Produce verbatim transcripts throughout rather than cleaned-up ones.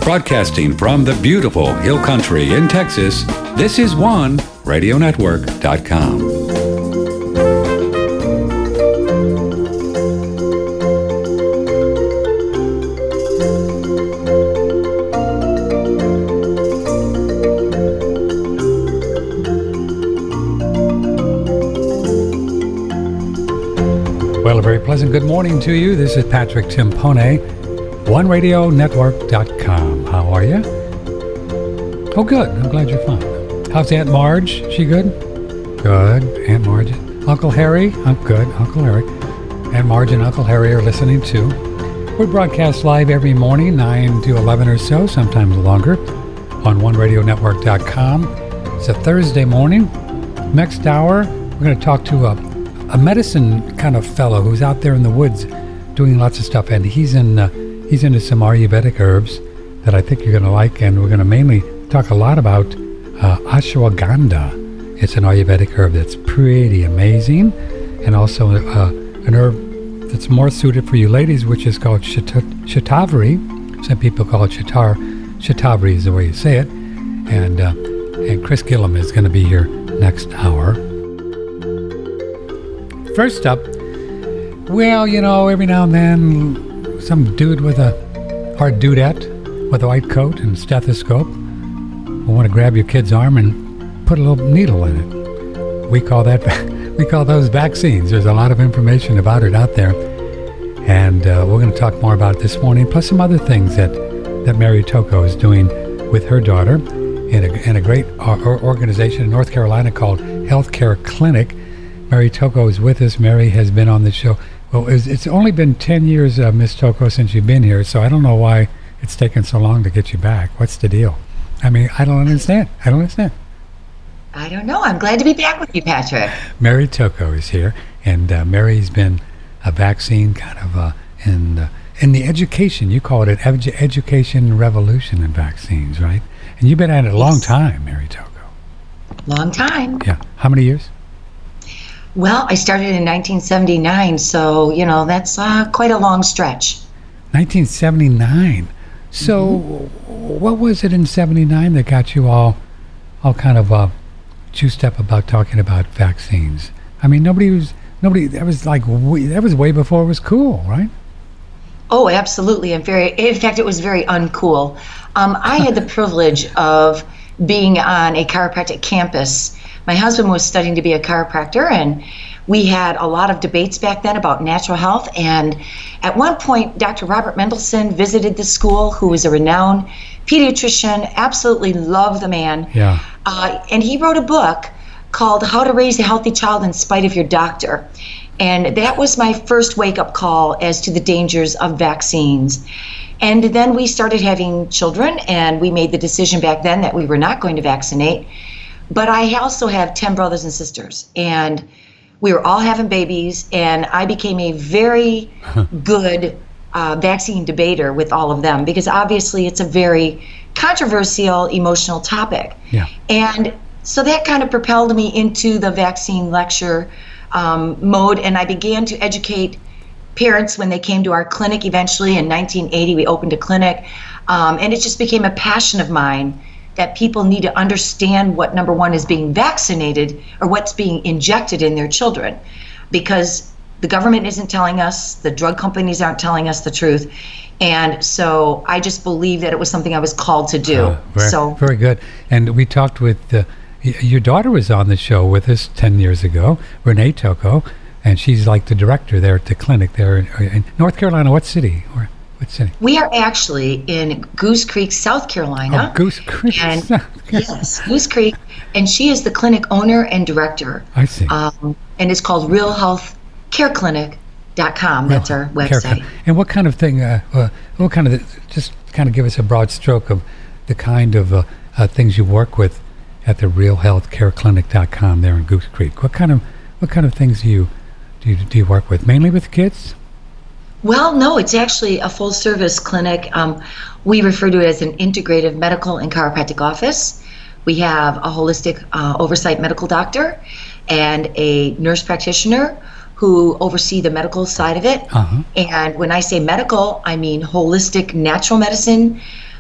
Broadcasting from the beautiful Hill Country in Texas, this is one radio network dot com. Well, a very pleasant good morning to you. This is Patrick Timpone, one radio network dot com. How are you? Oh, good. I'm glad you're fine. How's Aunt Marge? She good? Good. Aunt Marge. Uncle Harry? I'm good. Uncle Harry. Aunt Marge and Uncle Harry are listening too. We broadcast live every morning, nine to eleven or so, sometimes longer, on one radio network dot com. It's a Thursday morning. Next hour, we're going to talk to a, a medicine kind of fellow who's out there in the woods doing lots of stuff, and he's in uh, he's into some Ayurvedic herbs that I think you're going to like, and we're going to mainly talk a lot about uh, ashwagandha. It's an Ayurvedic herb that's pretty amazing, and also uh, an herb that's more suited for you ladies, which is called shata- shatavari. Some people call it shatar. Shatavari is the way you say it. And uh, and Chris Gillum is going to be here next hour. First up, well, you know, every now and then, some dude with a, or dudette with a white coat and stethoscope will want to grab your kid's arm and put a little needle in it. We call that, we call those vaccines. There's a lot of information about it out there. And uh, we're going to talk more about it this morning, plus some other things that, that Mary Tocco is doing with her daughter in a, in a great or, organization in North Carolina called Healthcare Clinic. Mary Tocco is with us. Mary has been on the show. Well, it's, it's only been ten years, uh, Miss Tocco, since you've been here, so I don't know why it's taken so long to get you back. What's the deal? I mean, I don't understand. I don't understand. I don't know. I'm glad to be back with you, Patrick. Mary Tocco is here, and uh, Mary's been a vaccine kind of uh, in, uh, in the education. You call it an edu- education revolution in vaccines, right? And you've been at it a yes. long time, Mary Tocco. Long time. Yeah. How many years? Well, I started in nineteen seventy-nine, so, you know, that's uh, quite a long stretch. nineteen seventy-nine. So mm-hmm. What was it in seventy-nine that got you all all kind of uh, juiced up about talking about vaccines? I mean, nobody was, nobody, that was like, way, that was way before it was cool, right? Oh, absolutely. And very, in fact, it was very uncool. Um, I had the privilege of being on a chiropractic campus. My husband was studying to be a chiropractor, and we had a lot of debates back then about natural health. And at one point, Doctor Robert Mendelsohn visited the school, who was a renowned pediatrician, absolutely loved the man. Yeah. Uh, and he wrote a book called How to Raise a Healthy Child in Spite of Your Doctor. And that was my first wake-up call as to the dangers of vaccines. And then we started having children, and we made the decision back then that we were not going to vaccinate. But I also have ten brothers and sisters, and we were all having babies, and I became a very good uh, vaccine debater with all of them, because obviously it's a very controversial, emotional topic. Yeah. And so that kind of propelled me into the vaccine lecture um, mode, and I began to educate parents when they came to our clinic. Eventually in nineteen eighty, we opened a clinic, um, and it just became a passion of mine that people need to understand what, number one, is being vaccinated or what's being injected in their children, because the government isn't telling us, the drug companies aren't telling us the truth. And so I just believe that it was something I was called to do. Uh, very, so very good. And we talked with, uh, y- your daughter was on the show with us ten years ago, Renee Tocco, and she's like the director there at the clinic there in, in North Carolina. What city? Or what city? We are actually in Goose Creek, South Carolina. Oh, Goose Creek. And yes, Goose Creek. And she is the clinic owner and director. I see. Um, and it's called real health care clinic dot com. That's our website. Care. And what kind of thing, uh, uh, what kind of, just kind of give us a broad stroke of the kind of uh, uh, things you work with at the real health care clinic dot com there in Goose Creek. What kind of, what kind of things do you, do you, do you work with? Mainly with kids? Well, no, it's actually a full-service clinic. Um, we refer to it as an integrative medical and chiropractic office. We have a holistic uh, oversight medical doctor and a nurse practitioner who oversee the medical side of it. Uh-huh. And when I say medical, I mean holistic natural medicine,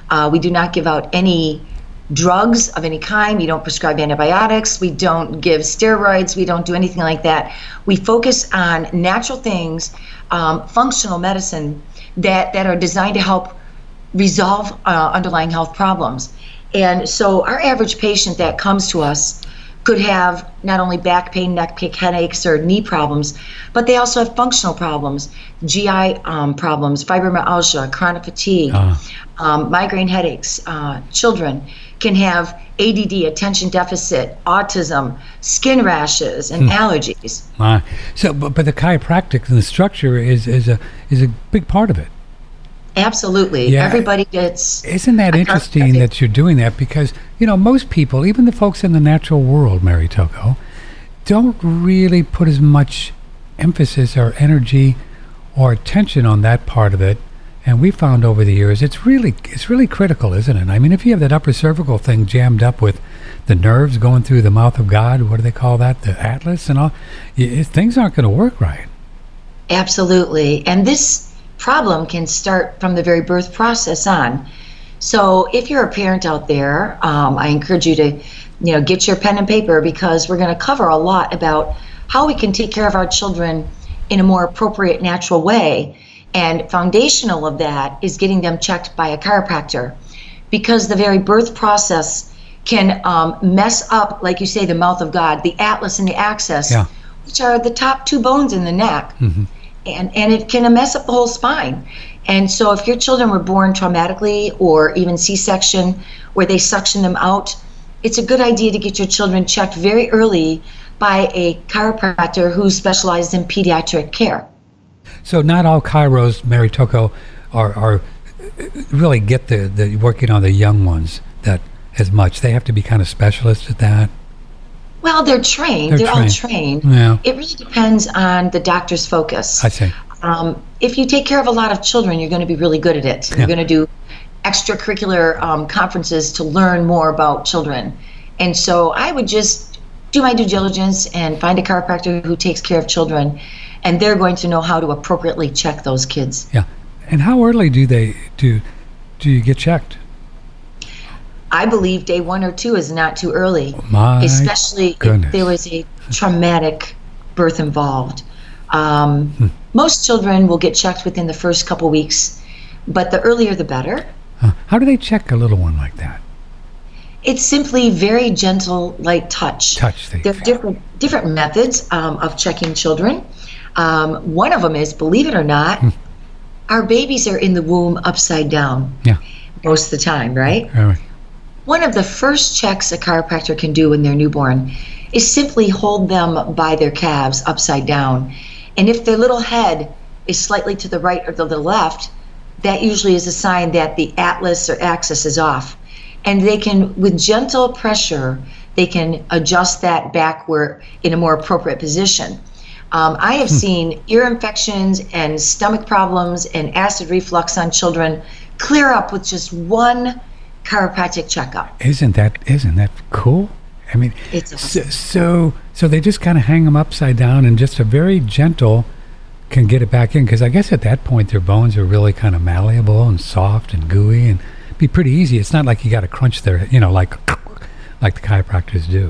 Uh, we do not give out any drugs of any kind. We don't prescribe antibiotics. We don't give steroids. We don't do anything like that. We focus on natural things, um, functional medicine that, that are designed to help resolve uh, underlying health problems. And so our average patient that comes to us could have not only back pain, neck pain, headaches, or knee problems, but they also have functional problems, G I um, problems, fibromyalgia, chronic fatigue, uh. um, migraine headaches. Uh, children can have A D D, attention deficit, autism, skin rashes, and hmm. allergies. Uh, so, but, but the chiropractic and the structure is, is a is a big part of it. Absolutely. Yeah. Everybody gets... Isn't that interesting that you're doing that? Because, you know, most people, even the folks in the natural world, Mary Tocco, don't really put as much emphasis or energy or attention on that part of it. And we found over the years, it's really it's really critical, isn't it? I mean, if you have that upper cervical thing jammed up with the nerves going through the mouth of God, what do they call that? The atlas and all, it, things aren't going to work right. Absolutely. And this problem can start from the very birth process on. So if you're a parent out there, um, I encourage you to, you know, get your pen and paper, because we're going to cover a lot about how we can take care of our children in a more appropriate, natural way. And foundational of that is getting them checked by a chiropractor, because the very birth process can um, mess up, like you say, the mouth of God, the atlas and the axis, yeah. which are the top two bones in the neck. Mm-hmm. And, and it can mess up the whole spine. And so if your children were born traumatically or even C-section, where they suction them out, it's a good idea to get your children checked very early by a chiropractor who specializes in pediatric care. So not all chiros, Mary Tocco, are, are really get the, the working on the young ones that as much. They have to be kind of specialists at that. Well, they're trained. They're, they're trained. all trained. Yeah. It really depends on the doctor's focus. I see. Um, if you take care of a lot of children, you're going to be really good at it. Yeah. You're going to do extracurricular um, conferences to learn more about children. And so I would just do my due diligence and find a chiropractor who takes care of children, and they're going to know how to appropriately check those kids. Yeah. And how early do they do do you get checked? I believe day one or two is not too early, My especially goodness. if there was a traumatic birth involved. Um, hmm. Most children will get checked within the first couple weeks, but the earlier the better. Uh, how do they check a little one like that? It's simply very gentle, light touch. Touch. There are different different methods um, of checking children. Um, one of them is, believe it or not, hmm. our babies are in the womb upside down. Yeah. Most of the time, right? Right. One of the first checks a chiropractor can do when they're newborn is simply hold them by their calves upside down. And if their little head is slightly to the right or to the left, that usually is a sign that the atlas or axis is off. And they can, with gentle pressure, they can adjust that backward in a more appropriate position. Um, I have hmm. seen ear infections and stomach problems and acid reflux on children clear up with just one chiropractic checkup. Isn't that isn't that cool? I mean, it's awesome. so, so so they just kind of hang them upside down, and just a very gentle can get it back in, because I guess at that point their bones are really kind of malleable and soft and gooey, and be pretty easy. It's not like you got to crunch their, you know, like like the chiropractors do.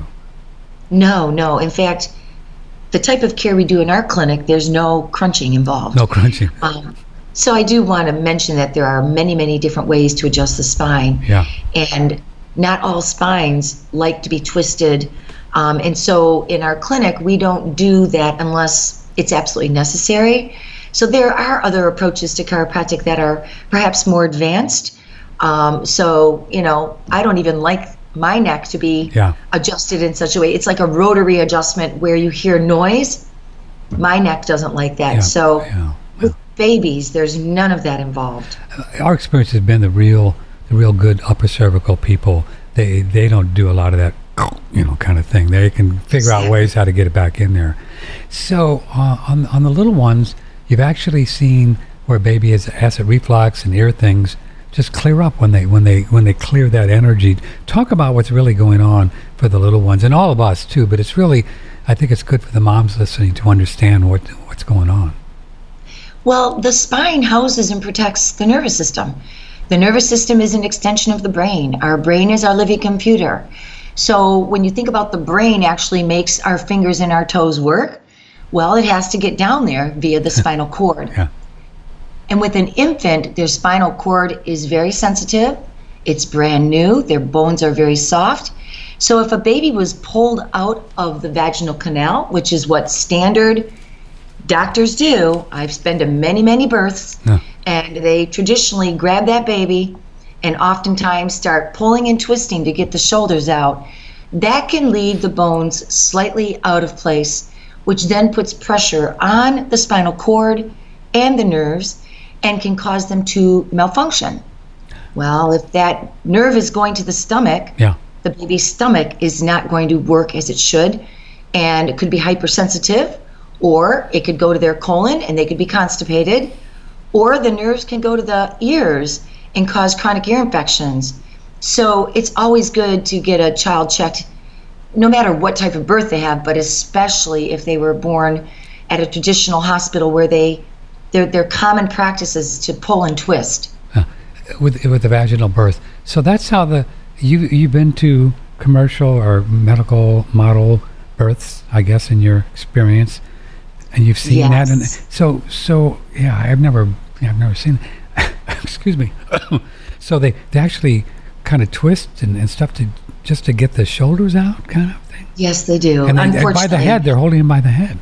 No, no. In fact, the type of care we do in our clinic, there's no crunching involved. No crunching. Um, So I do want to mention that there are many, many different ways to adjust the spine. Yeah. And not all spines like to be twisted. Um, and so in our clinic, we don't do that unless it's absolutely necessary. So there are other approaches to chiropractic that are perhaps more advanced. Um, so, you know, I don't even like my neck to be yeah. adjusted in such a way. It's like a rotary adjustment where you hear noise. My neck doesn't like that. Yeah. So yeah. with babies, there's none of that involved. Our experience has been the real, the real good upper cervical people. They they don't do a lot of that, you know, kind of thing. They can figure exactly. out ways how to get it back in there. So uh, on on the little ones, you've actually seen where baby has acid reflux and ear things just clear up when they when they when they clear that energy. Talk about what's really going on for the little ones and all of us too. But it's really, I think it's good for the moms listening to understand what what's going on. Well, the spine houses and protects the nervous system. The nervous system is an extension of the brain. Our brain is our living computer. So when you think about the brain actually makes our fingers and our toes work, well, it has to get down there via the spinal cord. Yeah. And with an infant, their spinal cord is very sensitive. It's brand new. Their bones are very soft. So if a baby was pulled out of the vaginal canal, which is what standard doctors do, I've been to many, many births, Yeah. and they traditionally grab that baby and oftentimes start pulling and twisting to get the shoulders out. That can leave the bones slightly out of place, which then puts pressure on the spinal cord and the nerves and can cause them to malfunction. Well, if that nerve is going to the stomach, Yeah. the baby's stomach is not going to work as it should, and it could be hypersensitive, or it could go to their colon and they could be constipated, or the nerves can go to the ears and cause chronic ear infections. So it's always good to get a child checked, no matter what type of birth they have, but especially if they were born at a traditional hospital where they their their common practice is to pull and twist. Uh, with with the vaginal birth. So that's how the you you've been to commercial or medical model births, I guess, in your experience, and you've seen that. And Yes. so so yeah, I've never yeah, I've never seen. Excuse me. So they they actually kind of twist and, and stuff to just to get the shoulders out, kind of thing. Yes, they do. And, they, and by the head, they're holding him by the head.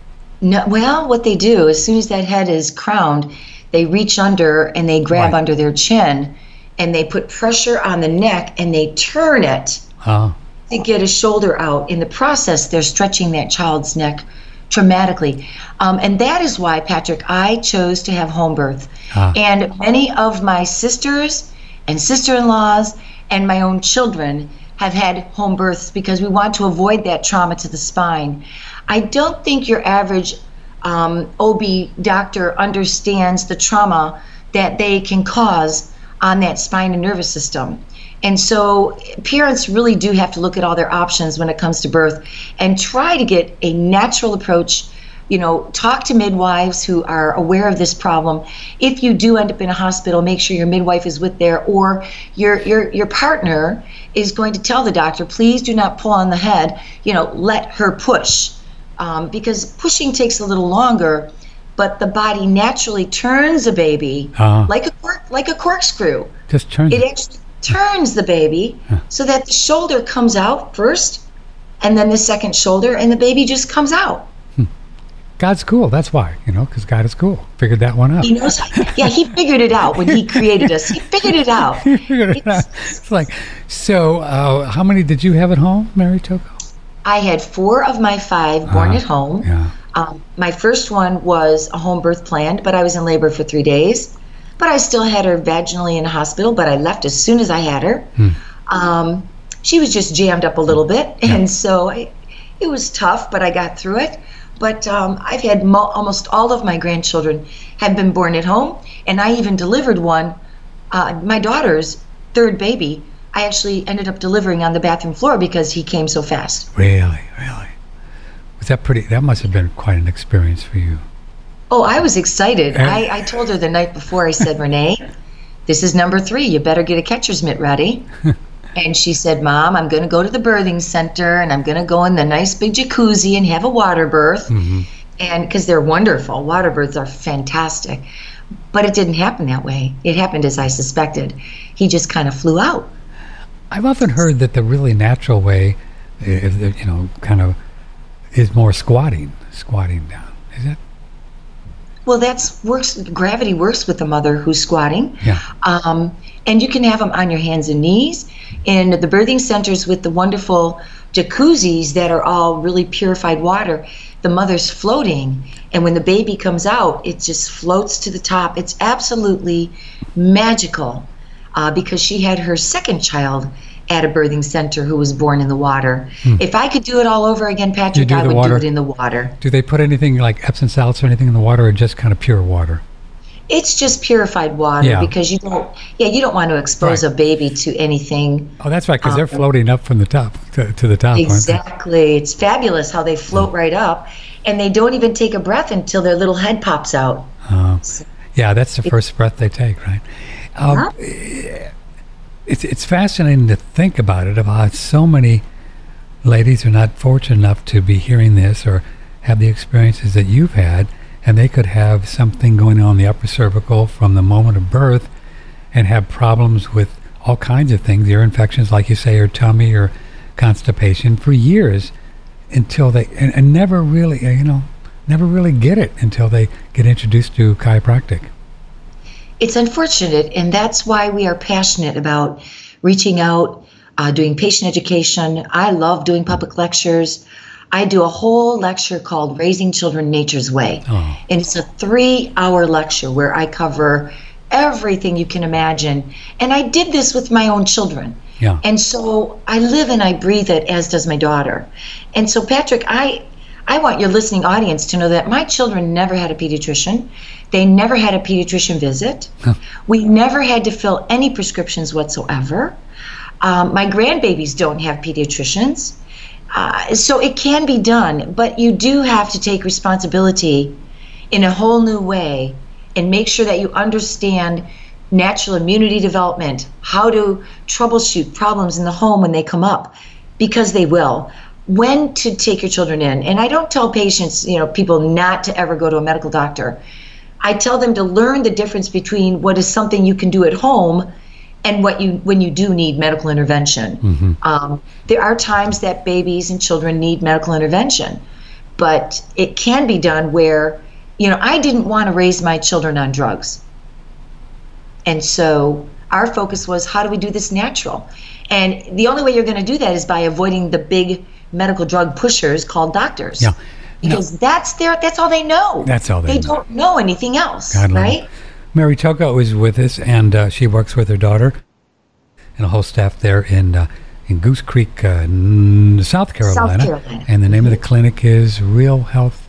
No, well, what they do, as soon as that head is crowned, they reach under and they grab Right. under their chin and they put pressure on the neck and they turn it Oh, to get a shoulder out. In the process, they're stretching that child's neck dramatically. Um, and that is why, Patrick, I chose to have home birth. Ah. And many of my sisters and sister-in-laws and my own children have had home births because we want to avoid that trauma to the spine. I don't think your average um, O B doctor understands the trauma that they can cause on that spine and nervous system. And so parents really do have to look at all their options when it comes to birth and try to get a natural approach. You know, talk to midwives who are aware of this problem. If you do end up in a hospital, make sure your midwife is with there, or your your your partner is going to tell the doctor, please do not pull on the head. You know, let her push, um, because pushing takes a little longer, but the body naturally turns a baby Ah. like a cork, like a corkscrew. just turn It it. actually turns the baby so that the shoulder comes out first, and then the second shoulder, and the baby just comes out. God's cool. That's why, you know, because God is cool. Figured that one out. He knows. Yeah, he figured it out when he created us. He figured it out. Figured it out. It's like, so uh, how many did you have at home, Mary Toko? I had four of my five born Ah, at home. Yeah. Um, my first one was a home birth planned, but I was in labor for three days. But I still had her vaginally in a hospital, but I left as soon as I had her. Hmm. Um, she was just jammed up a little bit, and so I, it was tough, but I got through it. But um, I've had mo- almost all of my grandchildren have been born at home, and I even delivered one, uh, my daughter's third baby. I actually ended up delivering on the bathroom floor because he came so fast. Really, really. Was that pretty? That must have been quite an experience for you. Oh, I was excited. And- I, I told her the night before, I said, Renee, this is number three. You better get a catcher's mitt ready. And she said, Mom, I'm going to go to the birthing center and I'm going to go in the nice big jacuzzi and have a water birth. Mm-hmm. And because they're wonderful, water births are fantastic. But it didn't happen that way. It happened as I suspected. He just kind of flew out. I've often heard that the really natural way, is, that, you know, kind of, is more squatting, squatting down. Is it? Well, that's works. Gravity works with the mother who's squatting. Yeah. Um, and you can have them on your hands and knees. In the birthing centers with the wonderful jacuzzis that are all really purified water, the mother's floating. And when the baby comes out, it just floats to the top. It's absolutely magical uh, because she had her second child at a birthing center who was born in the water. Hmm. If I could do it all over again, Patrick, do I the would water? do it in the water. Do they put anything like Epsom salts or anything in the water, or just kind of pure water? It's just purified water Yeah. because you don't, yeah, you don't want to expose Right. a baby to anything. Oh, that's right, because they're Um, floating up from the top to, to the top. aren't they? Exactly. It's fabulous how they float right up, and they don't even take a breath until their little head pops out. Uh, So- yeah, that's the first breath they take, right? Uh, Yeah. it's it's fascinating to think about it, about how so many ladies are not fortunate enough to be hearing this or have the experiences that you've had, and they could have something going on in the upper cervical from the moment of birth and have problems with all kinds of things, ear infections, like you say, or tummy or constipation for years until they, and, and never really, uh, you know, never really get it until they get introduced to chiropractic. It's unfortunate, and that's why we are passionate about reaching out, uh, doing patient education. I love doing public lectures. I do a whole lecture called Raising Children Nature's Way. Oh. And it's a three-hour lecture where I cover everything you can imagine. And I did this with my own children. Yeah. And so I live and I breathe it, as does my daughter. And so, Patrick, I I want your listening audience to know that my children never had a pediatrician. They never had a pediatrician visit. Huh. We never had to fill any prescriptions whatsoever. Um, my grandbabies don't have pediatricians. Uh, so it can be done, but you do have to take responsibility in a whole new way and make sure that you understand natural immunity development, how to troubleshoot problems in the home when they come up, because they will. When to take your children in. And I don't tell patients, you know, people not to ever go to a medical doctor. I tell them to learn the difference between what is something you can do at home and what you when you do need medical intervention. Mm-hmm. Um, there are times that babies and children need medical intervention, but it can be done where, you know, I didn't want to raise my children on drugs. And so our focus was, how do we do this natural? And the only way you're going to do that is by avoiding the big medical drug pushers called doctors. Yeah. Because no. that's their that's all they know. That's all they, they know. don't know anything else, God right? Love. Mary Tocco is with us, and uh, she works with her daughter and a whole staff there in uh, in Goose Creek, uh, n- South Carolina. South Carolina. And the name mm-hmm. of the clinic is Real Health.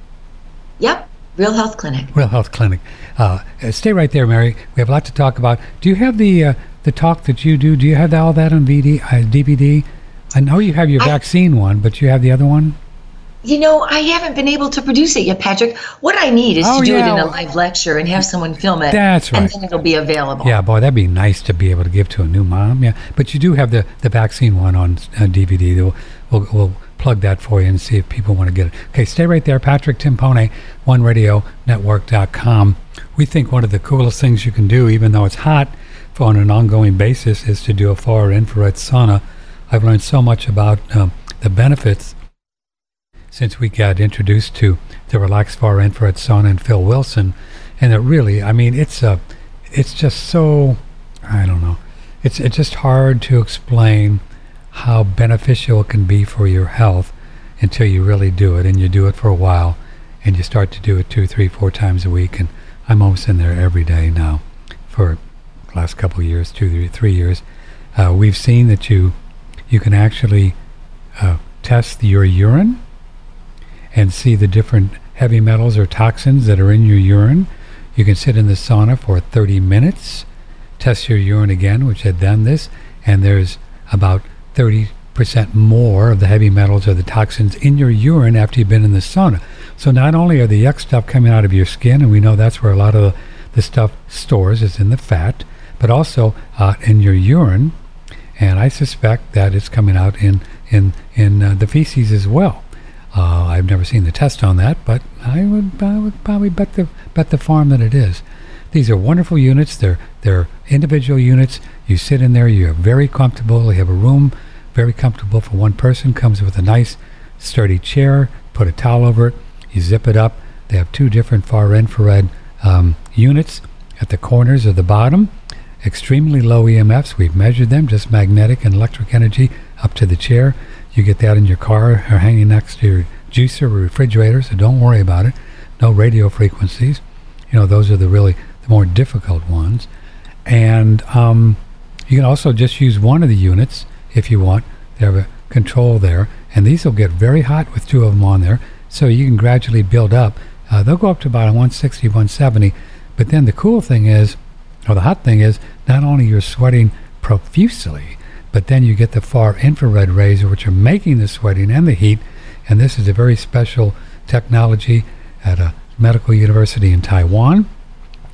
Yep, Real Health Clinic. Real Health Clinic. Uh, stay right there, Mary. We have a lot to talk about. Do you have the uh, the talk that you do? Do you have all that on V D, uh, D V D? I know you have your I, vaccine one, but you have the other one? You know, I haven't been able to produce it yet, Patrick. What I need is oh, to do yeah. it in a live lecture and have someone film it. That's right. And then it'll be available. Yeah, boy, that'd be nice to be able to give to a new mom. Yeah, but you do have the, the vaccine one on uh, D V D. We'll, we'll, we'll plug that for you and see if people want to get it. Okay, stay right there. Patrick Timpone, one radio network dot com. We think one of the coolest things you can do, even though it's hot, for on an ongoing basis, is to do a far infrared sauna. I've learned so much about um, the benefits since we got introduced to the Relax Far Infrared Sauna and Phil Wilson. And it really, I mean, it's a, it's just so, I don't know, it's it's just hard to explain how beneficial it can be for your health until you really do it, and you do it for a while, and you start to do it two, three, four times a week. And I'm almost in there every day now for the last couple of years, two, three, three years. Uh, we've seen that you you can actually uh, test your urine and see the different heavy metals or toxins that are in your urine. You can sit in the sauna for thirty minutes, test your urine again, which had done this, and there's about thirty percent more of the heavy metals or the toxins in your urine after you've been in the sauna. So not only are the yuck stuff coming out of your skin, and we know that's where a lot of the, the stuff stores, is in the fat, but also uh, in your urine, and I suspect that it's coming out in, in, in uh, the feces as well. Uh, I've never seen the test on that, but I would, I would probably bet the bet the farm that it is. These are wonderful units. They're they're individual units. You sit in there. You're very comfortable. They have a room very comfortable for one person. Comes with a nice sturdy chair. Put a towel over it. You zip it up. They have two different far infrared um, units at the corners of the bottom. Extremely low E M Fs. We've measured them. Just magnetic and electric energy up to the chair. You get that in your car or hanging next to your juicer or refrigerator, so don't worry about it. No radio frequencies. You know, those are the really the more difficult ones. And um, you can also just use one of the units if you want. They have a control there. And these will get very hot with two of them on there, so you can gradually build up. Uh, they'll go up to about one sixty, one seventy. But then the cool thing is, or the hot thing is, not only you're sweating profusely, but then you get the far infrared rays, which are making the sweating and the heat. And this is a very special technology at a medical university in Taiwan.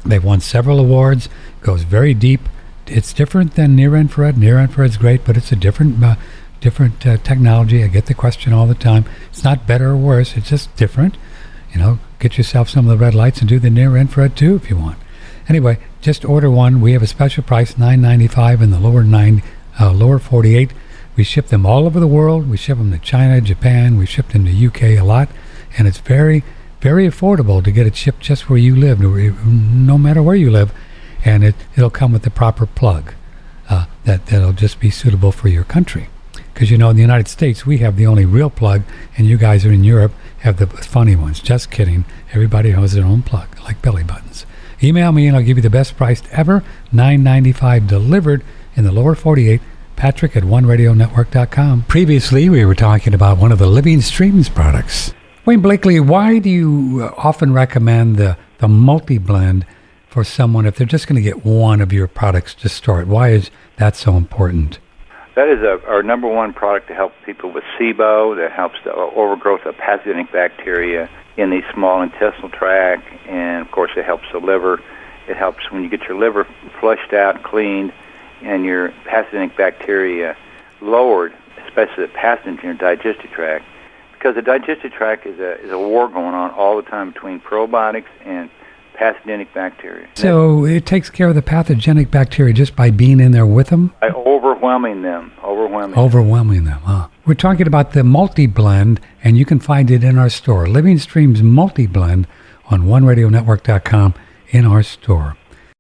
They've won several awards, goes very deep. It's different than near-infrared. Near-infrared's great, but it's a different uh, different uh, technology. I get the question all the time. It's not better or worse. It's just different. You know, get yourself some of the red lights and do the near-infrared too if you want. Anyway, just order one. We have a special price, nine ninety-five in the lower nine, uh, lower forty-eight. We ship them all over the world. We ship them to China, Japan. We ship them to U K a lot, and it's very, very affordable to get it shipped just where you live, no matter where you live, and it it'll come with the proper plug uh, that that'll just be suitable for your country. Because you know, in the United States, we have the only real plug, and you guys are in Europe have the funny ones. Just kidding. Everybody has their own plug, like belly buttons. Email me and I'll give you the best price ever, nine ninety-five delivered in the lower forty-eight, Patrick at one radio network dot com. Previously, we were talking about one of the Living Streams products. Wayne Blakely, why do you often recommend the, the multi-blend for someone if they're just going to get one of your products to start? Why is that so important? That is a, our number one product to help people with SIBO, that helps the overgrowth of pathogenic bacteria in the small intestinal tract, and of course it helps the liver. It helps when you get your liver flushed out, cleaned, and your pathogenic bacteria lowered, especially the pathogens in your digestive tract, because the digestive tract is a is a war going on all the time between probiotics and pathogenic bacteria. So it takes care of the pathogenic bacteria just by being in there with them? By overwhelming them. Overwhelming Overwhelming them, huh? We're talking about the multi-blend, and you can find it in our store. Living Streams Multi-Blend on one radio network dot com in our store.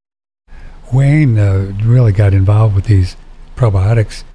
Wayne uh, really got involved with these probiotics.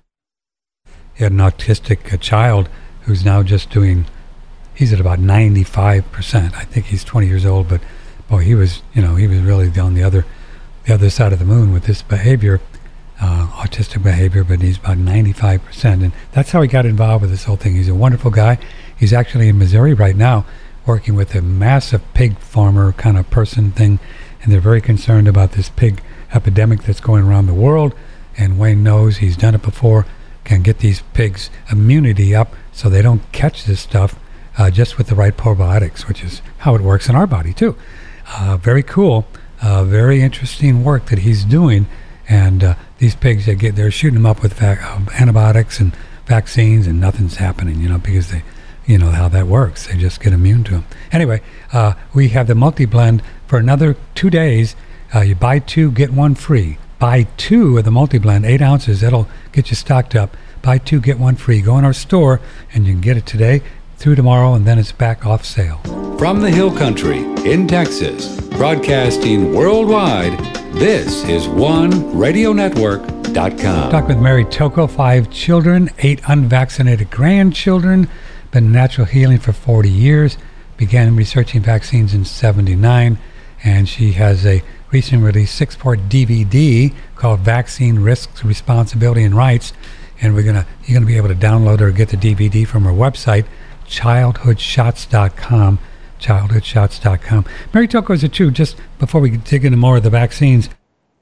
He had an autistic uh, child who's now just doing, he's at about ninety-five percent. I think he's twenty years old, but boy, he was, you know, he was really on the other, the other side of the moon with this behavior, uh, autistic behavior, but he's about ninety-five percent. And that's how he got involved with this whole thing. He's a wonderful guy. He's actually in Missouri right now working with a massive pig farmer kind of person thing. And they're very concerned about this pig epidemic that's going around the world. And Wayne knows, he's done it before, can get these pigs' immunity up so they don't catch this stuff uh, just with the right probiotics, which is how it works in our body too. Uh, very cool, uh, very interesting work that he's doing, and uh, these pigs, they get, they're shooting them up with vac- uh, antibiotics and vaccines, and nothing's happening, you know, because they, you know how that works. They just get immune to them. Anyway, uh, we have the multi-blend for another two days. Uh, you buy two, get one free. Buy two of the multi-blend, eight ounces. That'll get you stocked up. Buy two, get one free. Go in our store, and you can get it today through tomorrow, and then it's back off sale. From the Hill Country in Texas, broadcasting worldwide, this is one radio network dot com. Talk with Mary Tocco, five children, eight unvaccinated grandchildren, been in natural healing for forty years, began researching vaccines in seventy-nine, and she has a recently released six-part D V D called Vaccine Risks, Responsibility, and Rights, and we're gonna you're gonna be able to download or get the D V D from her website, childhood shots dot com. childhood shots dot com. Mary Tocco, is it true, just before we dig into more of the vaccines,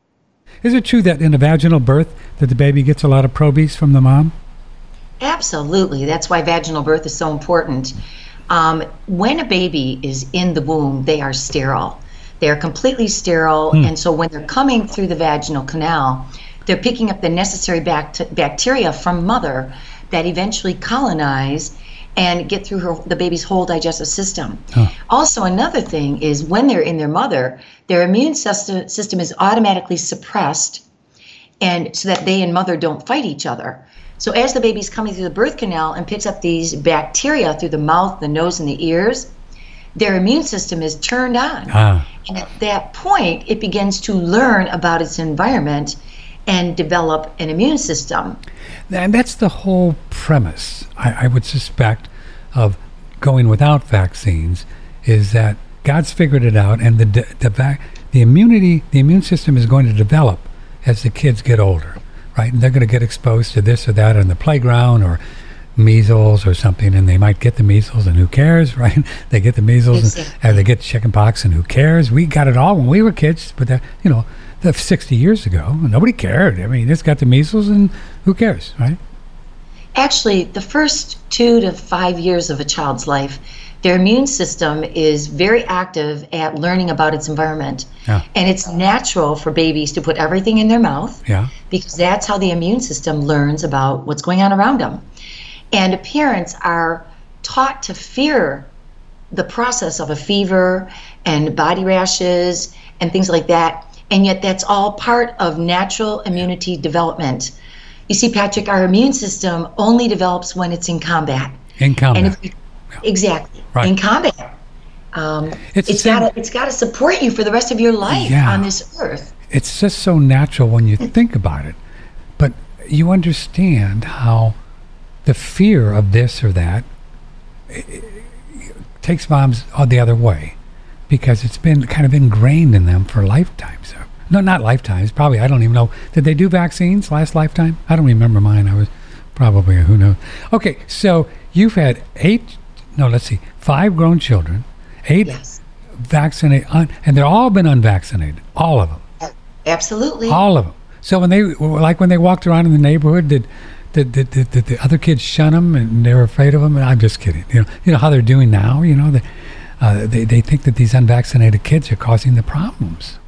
is it true that in a vaginal birth that the baby gets a lot of probies from the mom? Absolutely. That's why vaginal birth is so important. Um, when a baby is in the womb, they are sterile. They are completely sterile, hmm. and so when they're coming through the vaginal canal, they're picking up the necessary bact- bacteria from mother that eventually colonize and get through her, the baby's whole digestive system. Huh. Also, another thing is when they're in their mother, their immune system, system is automatically suppressed, and so that they and mother don't fight each other. So as the baby's coming through the birth canal and picks up these bacteria through the mouth, the nose, and the ears, their immune system is turned on. Ah. And at that point, it begins to learn about its environment and develop an immune system. And that's the whole premise, I, I would suspect, of going without vaccines, is that God's figured it out, and the the vac, the immunity, the immune system is going to develop as the kids get older, right? And they're going to get exposed to this or that on the playground, or measles or something, and they might get the measles, and who cares, right? They get the measles, exactly. and, and they get chickenpox, and who cares? We got it all when we were kids, but that, you know, the sixty years ago, nobody cared. I mean, it's got the measles, and who cares, right? Actually, the first two to five years of a child's life, their immune system is very active at learning about its environment. Yeah. And it's natural for babies to put everything in their mouth Yeah. because that's how the immune system learns about what's going on around them. And parents are taught to fear the process of a fever and body rashes and things like that. And yet that's all part of natural immunity development. You see, Patrick, our immune system only develops when it's in combat. In combat. And if you, exactly. Right. In combat. Um, It's it's the same- got to it's got to support you for the rest of your life Yeah. on this earth. It's just so natural when you think about it. But you understand how the fear of this or that it, it takes moms the other way because it's been kind of ingrained in them for lifetimes. No, not lifetimes. Probably, I don't even know. Did they do vaccines last lifetime? I don't remember mine. I was probably, who knows. Okay, so you've had eight, no, let's see, five grown children, eight Yes. vaccinated, un, and they're all been unvaccinated, all of them. Absolutely. All of them. So when they, like when they walked around in the neighborhood, did did, did, did, did the other kids shun them and they were afraid of them? And I'm just kidding. You know, you know how they're doing now. You know, they, uh, they they think that these unvaccinated kids are causing the problems.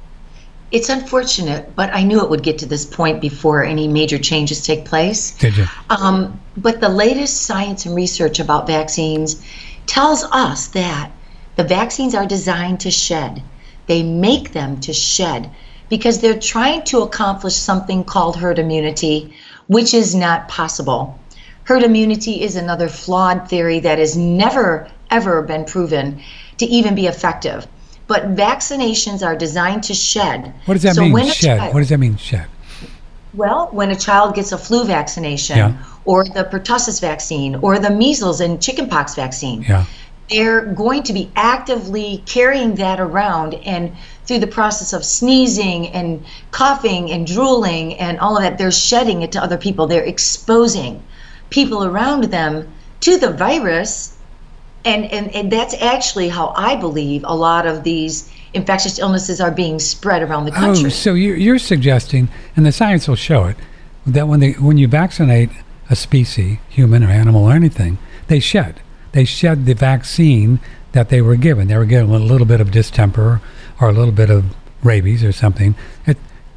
It's unfortunate, but I knew it would get to this point before any major changes take place. Did you? Um, but the latest science and research about vaccines tells us that the vaccines are designed to shed. They make them to shed because they're trying to accomplish something called herd immunity, which is not possible. Herd immunity is another flawed theory that has never, ever been proven to even be effective. But vaccinations are designed to shed. What does that So mean, when a shed? child- What does that mean, shed? Well, when a child gets a flu vaccination Yeah. or the pertussis vaccine or the measles and chickenpox vaccine, Yeah. they're going to be actively carrying that around, and through the process of sneezing and coughing and drooling and all of that, they're shedding it to other people. They're exposing people around them to the virus. And, and, and that's actually how I believe a lot of these infectious illnesses are being spread around the country. Oh, so you're, you're suggesting, and the science will show it, that when they when you vaccinate a species, human or animal or anything, they shed. They shed the vaccine that they were given. They were given a little bit of distemper or a little bit of rabies or something. It,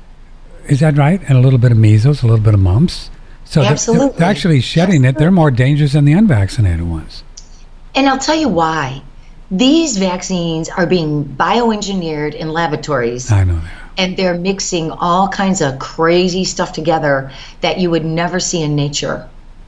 is that right? And a little bit of measles, a little bit of mumps. So they're- Absolutely. they're actually shedding it. They're more dangerous than the unvaccinated ones. And I'll tell you why. These vaccines are being bioengineered in laboratories, I know that. and they're mixing all kinds of crazy stuff together that you would never see in nature.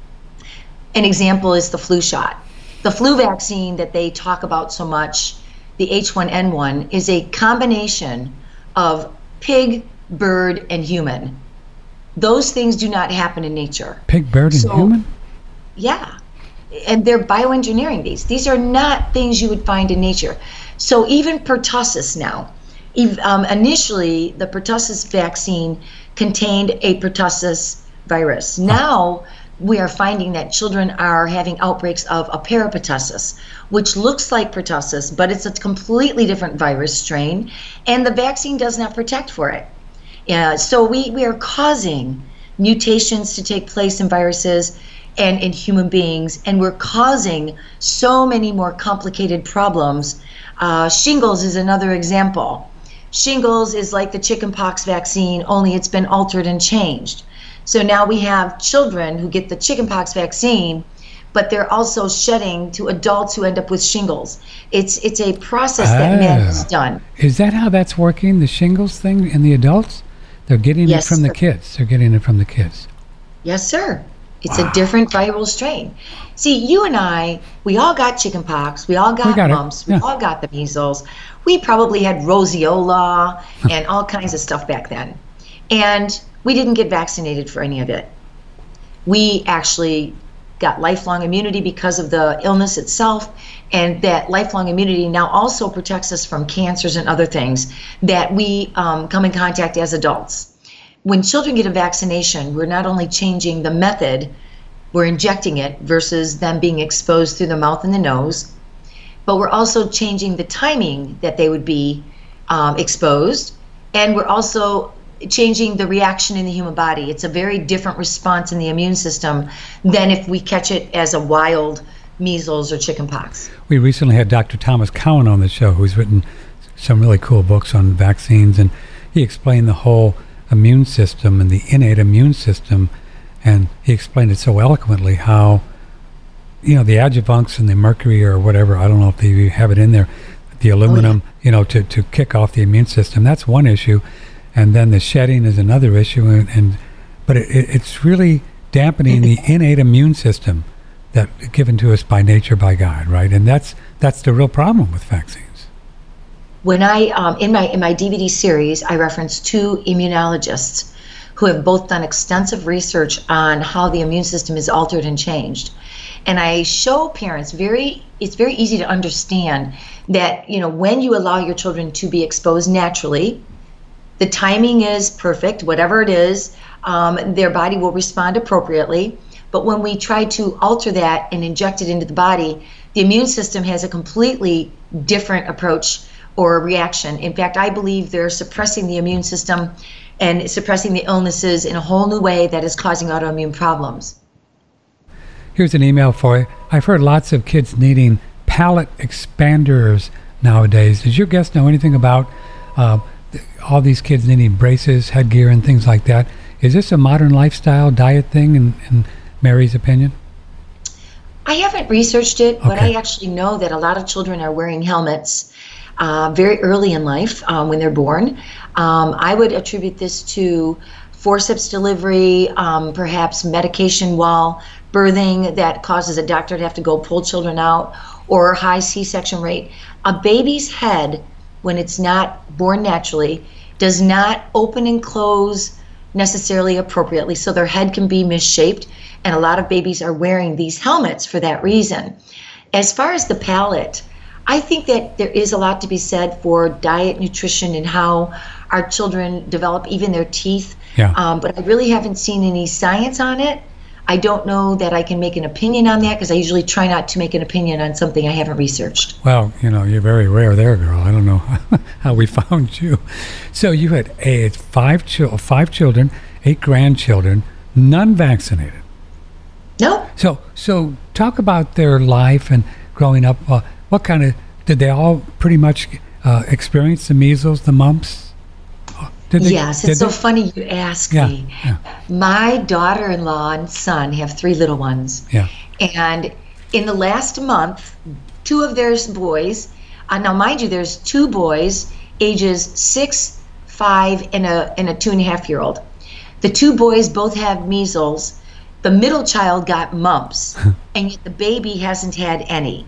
An example is the flu shot. The flu vaccine that they talk about so much, the H one N one, is a combination of pig, bird, and human. Those things do not happen in nature. Pig, bird, and So- human? Yeah. And they're bioengineering these. These are not things you would find in nature. So even pertussis now, ev- um, initially the pertussis vaccine contained a pertussis virus. Now we are finding that children are having outbreaks of a parapertussis, which looks like pertussis, but it's a completely different virus strain, and the vaccine does not protect for it. Yeah, so we, we are causing mutations to take place in viruses and in human beings, and we're causing so many more complicated problems. Uh, shingles is another example. Shingles is like the chickenpox vaccine, only it's been altered and changed. So now we have children who get the chickenpox vaccine, but they're also shedding to adults who end up with shingles. It's it's a process that man Ah. has done. Is that how that's working, the shingles thing in the adults? They're getting Yes, it from the sir. kids. They're getting it from the kids. Yes, sir. It's a different viral strain. See, you and I, we all got chickenpox, we all got, got it, mumps, we yeah. all got the measles. We probably had roseola and all kinds of stuff back then. And we didn't get vaccinated for any of it. We actually got lifelong immunity because of the illness itself, and that lifelong immunity now also protects us from cancers and other things that we um, come in contact as adults. When children get a vaccination, we're not only changing the method, we're injecting it versus them being exposed through the mouth and the nose, but we're also changing the timing that they would be um, exposed, and we're also changing the reaction in the human body. It's a very different response in the immune system than if we catch it as a wild measles or chickenpox. We recently had Doctor Thomas Cowan on the show, who's written some really cool books on vaccines, and he explained the whole immune system and the innate immune system, and he explained it so eloquently how, you know, the adjuvants and the mercury or whatever, I don't know if they have it in there, the aluminum, oh, yeah. you know, to, to kick off the immune system. That's one issue. And then the shedding is another issue. And, and but it, it, it's really dampening the innate immune system that given to us by nature, by God, right? And that's that's the real problem with vaccines. When I, um, in my in my D V D series, I reference two immunologists who have both done extensive research on how the immune system is altered and changed. And I show parents very, it's very easy to understand that, you know, when you allow your children to be exposed naturally, the timing is perfect, whatever it is, um, their body will respond appropriately. But when we try to alter that and inject it into the body, the immune system has a completely different approach or reaction. In fact, I believe they're suppressing the immune system and suppressing the illnesses in a whole new way that is causing autoimmune problems. Here's an email for you. I've heard lots of kids needing palate expanders nowadays. Does your guest know anything about uh, all these kids needing braces, headgear, and things like that? Is this a modern lifestyle diet thing, in, in Mary's opinion? I haven't researched it, okay. but I actually know that a lot of children are wearing helmets uh, very early in life um, when they're born. Um, I would attribute this to forceps delivery, um, perhaps medication while birthing that causes a doctor to have to go pull children out, or high C-section rate. A baby's head, when it's not born naturally, does not open and close necessarily appropriately, so their head can be misshaped, and a lot of babies are wearing these helmets for that reason. As far as the palate, I think that there is a lot to be said for diet, nutrition, and how our children develop even their teeth. Yeah. Um, but I really haven't seen any science on it. I don't know that I can make an opinion on that because I usually try not to make an opinion on something I haven't researched. Well, you know, you're very rare there, girl. I don't know how we found you. So you had eight, five, chil- five children, eight grandchildren, none vaccinated. No. So, so talk about their life and growing up. Uh, what kind of, did they all pretty much uh, experience the measles, the mumps? Did they, yes, did it's so they? funny you ask yeah, me. Yeah. My daughter-in-law and son have three little ones. Yeah. And in the last month, two of their boys, uh, now mind you, there's two boys, ages six, five, and a, and a two and a half year old. The two boys both have measles. The middle child got mumps, and yet the baby hasn't had any.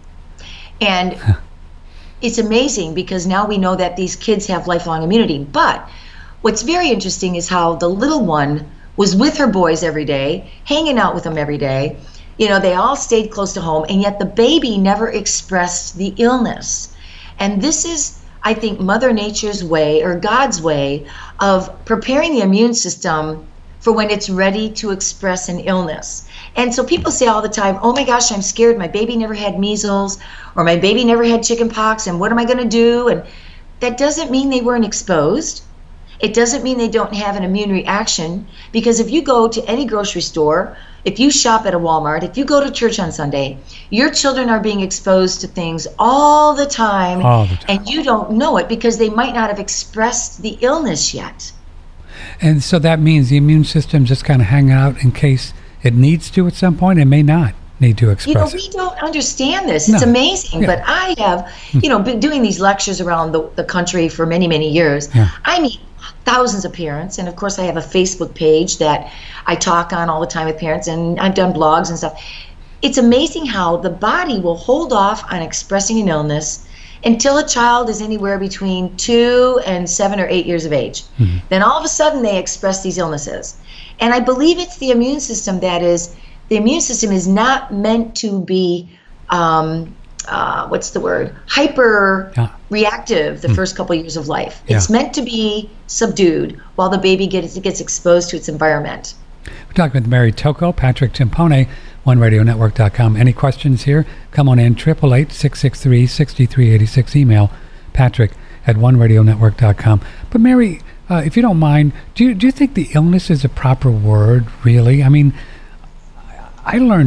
And it's amazing because now we know that these kids have lifelong immunity. But what's very interesting is how the little one was with her boys every day, hanging out with them every day. You know, they all stayed close to home, and yet the baby never expressed the illness. And this is, I think, Mother Nature's way, or God's way, of preparing the immune system for when it's ready to express an illness. And so people say all the time, oh my gosh, I'm scared, my baby never had measles, or my baby never had chicken pox, and what am I going to do? And that doesn't mean they weren't exposed. It doesn't mean they don't have an immune reaction, because if you go to any grocery store, if you shop at a Walmart, if you go to church on Sunday, your children are being exposed to things all the time, all the time. And you don't know it because they might not have expressed the illness yet. And so that means the immune system just kind of hang out in case it needs to at some point. It may not need to express You know, it. we don't understand this. No. It's amazing. Yeah. But I have, you know, been doing these lectures around the, the country for many, many years. Yeah. I meet thousands of parents. And of course, I have a Facebook page that I talk on all the time with parents. And I've done blogs and stuff. It's amazing how the body will hold off on expressing an illness until a child is anywhere between two and seven or eight years of age. Mm-hmm. Then all of a sudden they express these illnesses. And I believe it's the immune system that is, the immune system is not meant to be, um, uh, what's the word, hyper yeah. reactive the mm. first couple of years of life. Yeah. It's meant to be subdued while the baby gets, gets exposed to its environment. We're talking with Mary Tocco, Patrick Timpone, one radio network dot com. Any questions here? Come on in, eight eight eight, six six three, six three eight six. Email Patrick at one radio network dot com. But Mary, uh, if you don't mind, do you, do you think the illness is a proper word, really? I mean, I learned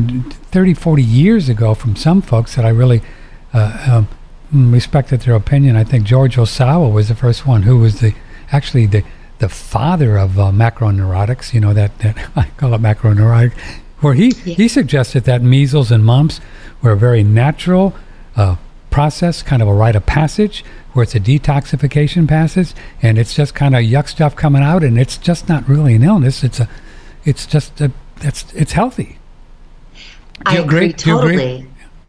thirty, forty years ago from some folks that I really uh, um, respected their opinion. I think George Osawa was the first one who was the actually the the father of uh, macroneurotics, you know, that, that I call it macroneurotic, where he, yeah. he suggested that measles and mumps were a very natural uh, process, kind of a rite of passage, where it's a detoxification passage, and it's just kind of yuck stuff coming out, and it's just not really an illness. It's a, it's just a, it's it's healthy. I agree, totally.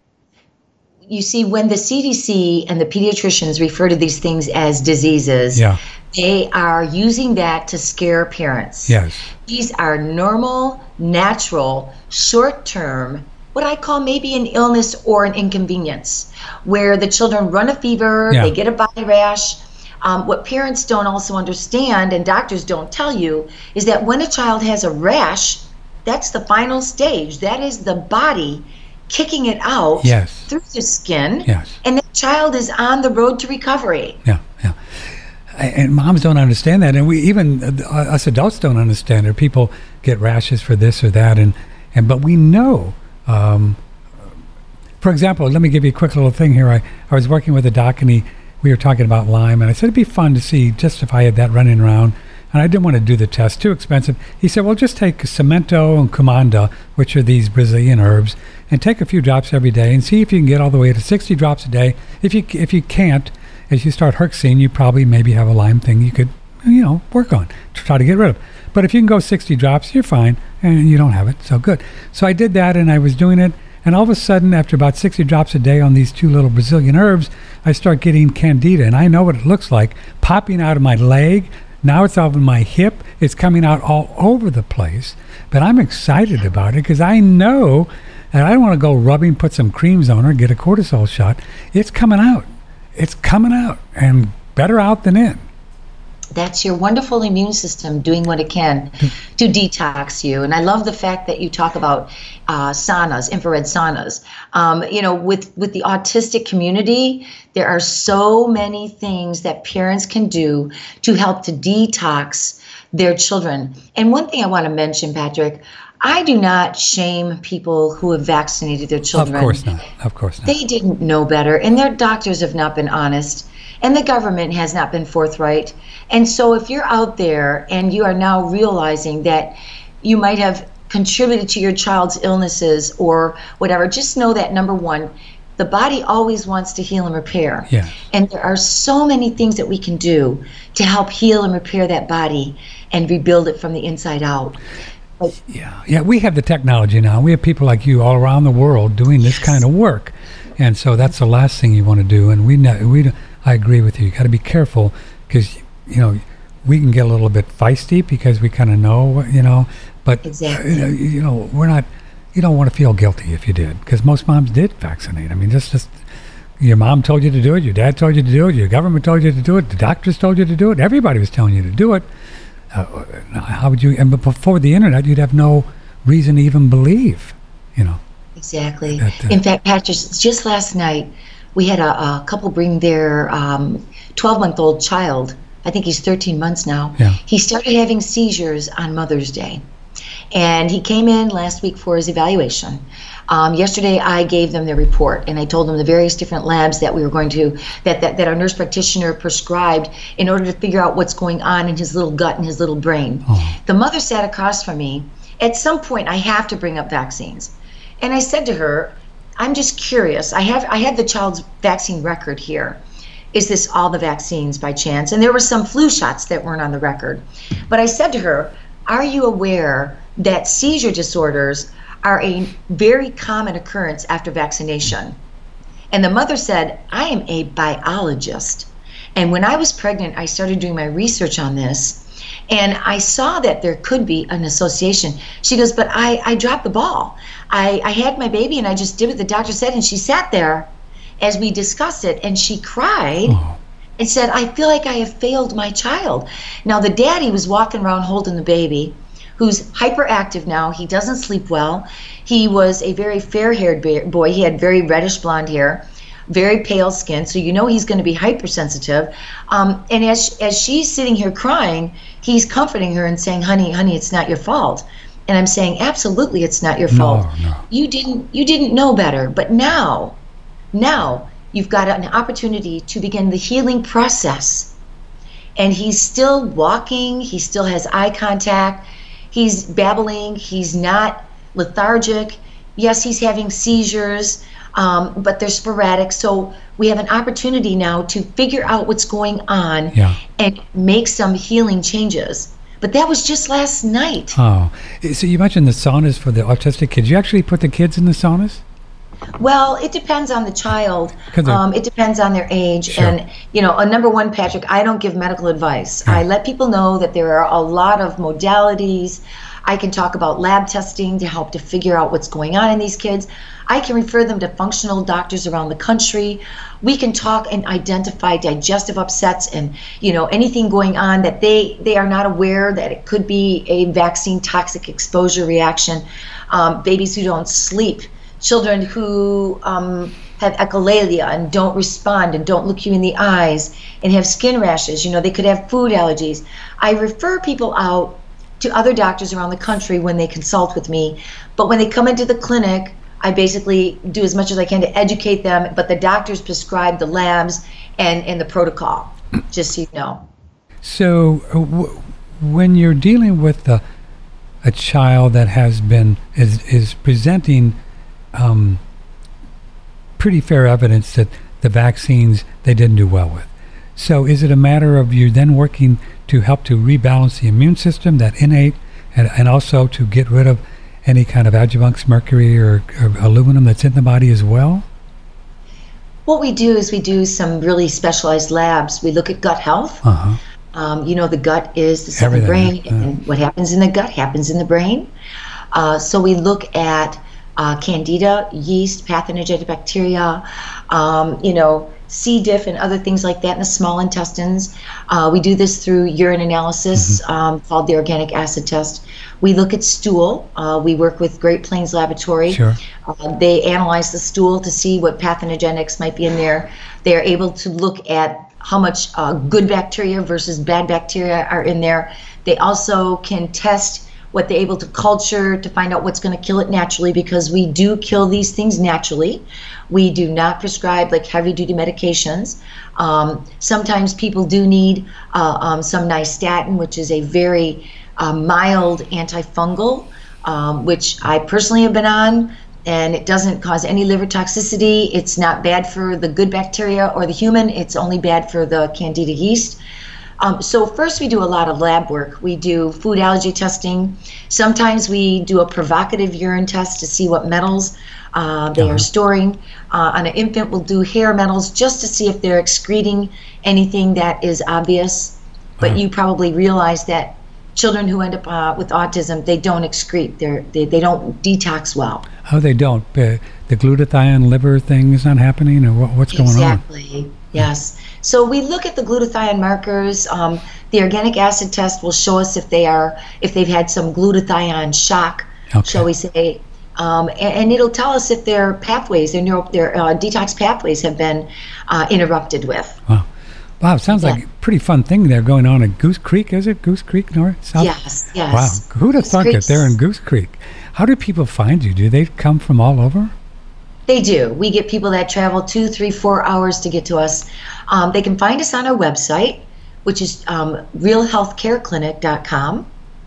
You see, when the C D C and the pediatricians refer to these things as diseases, yeah. they are using that to scare parents. Yes. These are normal, natural, short-term, what I call maybe an illness or an inconvenience, where the children run a fever, yeah. they get a body rash. Um, what parents don't also understand, and doctors don't tell you, is that when a child has a rash, that's the final stage. That is the body kicking it out yes. through the skin, yes. and the child is on the road to recovery. Yeah, yeah. And moms don't understand that, and we even uh, us adults don't understand it. People get rashes for this or that, and, and but we know. Um, for example, let me give you a quick little thing here. I, I was working with a doc, and he, we were talking about Lyme, and I said it'd be fun to see just if I had that running around. And I didn't want to do the test, too expensive. He said, well, just take Cemento and Cumanda, which are these Brazilian herbs, and take a few drops every day and see if you can get all the way to sixty drops a day. If you if you can't, as you start Herxine, you probably maybe have a Lyme thing you could, you know, work on to try to get rid of. But if you can go sixty drops, you're fine, and you don't have it, so good. So I did that, and I was doing it, and all of a sudden, after about sixty drops a day on these two little Brazilian herbs, I start getting candida, and I know what it looks like, popping out of my leg. Now it's off of my hip. It's coming out all over the place. But I'm excited about it because I know that I don't want to go rubbing, put some creams on her, get a cortisol shot. It's coming out. It's coming out. And better out than in. That's your wonderful immune system doing what it can to detox you. And I love the fact that you talk about uh, saunas, infrared saunas. Um, you know, with, with the autistic community, there are so many things that parents can do to help to detox their children. And one thing I want to mention, Patrick, I do not shame people who have vaccinated their children. Of course not. Of course not. They didn't know better, and their doctors have not been honest. And the government has not been forthright. And so if you're out there and you are now realizing that you might have contributed to your child's illnesses or whatever, just know that, number one, the body always wants to heal and repair. Yeah. And there are so many things that we can do to help heal and repair that body and rebuild it from the inside out. But yeah, yeah, we have the technology now. We have people like you all around the world doing this yes. kind of work. And so that's the last thing you want to do. And we know, we don't, I agree with you. You got to be careful because, you know, we can get a little bit feisty because we kind of know, you know, but, exactly. you know, you know, we're not, you don't want to feel guilty if you did because most moms did vaccinate. I mean, just, just your mom told you to do it, your dad told you to do it, your government told you to do it, the doctors told you to do it, everybody was telling you to do it. Uh, how would you, and before the internet, you'd have no reason to even believe, you know. Exactly. That, uh, In fact, Patrick, just last night, we had a, a couple bring their um, twelve-month-old child. I think he's thirteen months now. Yeah. He started having seizures on Mother's Day. And he came in last week for his evaluation. Um, yesterday, I gave them their report, and I told them the various different labs that we were going to, that, that, that our nurse practitioner prescribed in order to figure out what's going on in his little gut and his little brain. Oh. The mother sat across from me. At some point, I have to bring up vaccines. And I said to her, I'm just curious. I have I have the child's vaccine record here. Is this all the vaccines by chance? And there were some flu shots that weren't on the record. But I said to her, are you aware that seizure disorders are a very common occurrence after vaccination? And the mother said, I am a biologist. And when I was pregnant, I started doing my research on this. And I saw that there could be an association. She goes, but I, I dropped the ball. I, I had my baby and I just did what the doctor said. And she sat there as we discussed it and she cried oh. and said, I feel like I have failed my child. Now the daddy was walking around holding the baby, who's hyperactive now. He doesn't sleep well. He was a very fair-haired boy. He had very reddish blonde hair, very pale skin, so you know he's going to be hypersensitive. Um, and as as she's sitting here crying, he's comforting her and saying, honey, honey, it's not your fault. And I'm saying, absolutely, it's not your fault. No, no. You didn't, you didn't know better. But now, now you've got an opportunity to begin the healing process. And he's still walking. He still has eye contact. He's babbling. He's not lethargic. Yes, he's having seizures, um, but they're sporadic. So we have an opportunity now to figure out what's going on Yeah. and make some healing changes. But that was just last night. Oh, so you mentioned the saunas for the autistic kids. You actually put the kids in the saunas? Well, it depends on the child. 'Cause they're- Um, it depends on their age. Sure. And, you know, uh, number one, Patrick, I don't give medical advice. Yeah. I let people know that there are a lot of modalities. I can talk about lab testing to help to figure out what's going on in these kids. I can refer them to functional doctors around the country. We can talk and identify digestive upsets and, you know, anything going on that they, they are not aware that it could be a vaccine toxic exposure reaction. Um, babies who don't sleep, children who um, have echolalia and don't respond and don't look you in the eyes and have skin rashes. You know, they could have food allergies. I refer people out to other doctors around the country when they consult with me. But when they come into the clinic, I basically do as much as I can to educate them, but the doctors prescribe the labs and, and the protocol, just so you know. So uh, w- when you're dealing with a, a child that has been, is, is presenting um, pretty fair evidence that the vaccines they didn't do well with. So is it a matter of you then working to help to rebalance the immune system, that innate, and, and also to get rid of any kind of adjuncts, mercury or, or aluminum that's in the body as well? What we do is we do some really specialized labs. We look at gut health. Uh-huh. Um, you know, the gut is the second Everything, brain, yeah. and what happens in the gut happens in the brain. Uh, so we look at uh, candida, yeast, pathogenic bacteria, um, you know, C. diff and other things like that in the small intestines. Uh, we do this through urine analysis Mm-hmm. um, called the organic acid test. We look at stool. Uh, we work with Great Plains Laboratory. Sure. Uh, they analyze the stool to see what pathogenics might be in there. They are able to look at how much uh, good bacteria versus bad bacteria are in there. They also can test what they're able to culture to find out what's going to kill it naturally, because we do kill these things naturally. We do not prescribe like heavy duty medications. Um, sometimes people do need uh, um, some nystatin, which is a very uh, mild antifungal, um, which I personally have been on, and it doesn't cause any liver toxicity. It's not bad for the good bacteria or the human. It's only bad for the candida yeast. Um, so first we do a lot of lab work. We do food allergy testing. Sometimes we do a provocative urine test to see what metals uh, they Uh-huh. are storing. Uh, on an infant, we'll do hair metals just to see if they're excreting anything that is obvious. But Uh-huh. you probably realize that children who end up uh, with autism, they don't excrete. They're, they they don't detox well. Oh, they don't. Uh, the glutathione liver thing is not happening, or what, what's going on? Exactly. Yes. So we look at the glutathione markers. Um, the organic acid test will show us if they are if they've had some glutathione shock, Okay. shall we say, um, and, and it'll tell us if their pathways, their neuro, their uh, detox pathways have been uh, interrupted with. Wow. Wow, it sounds Yeah. like a pretty fun thing there going on at Goose Creek, is it? Goose Creek, North? South? Yes. Yes. Wow. Who'd have Goose thunk it Creek's- there in Goose Creek? How do people find you? Do they come from all over? They do. We get people that travel two, three, four hours to get to us. Um, they can find us on our website, which is um, real health care clinic dot com.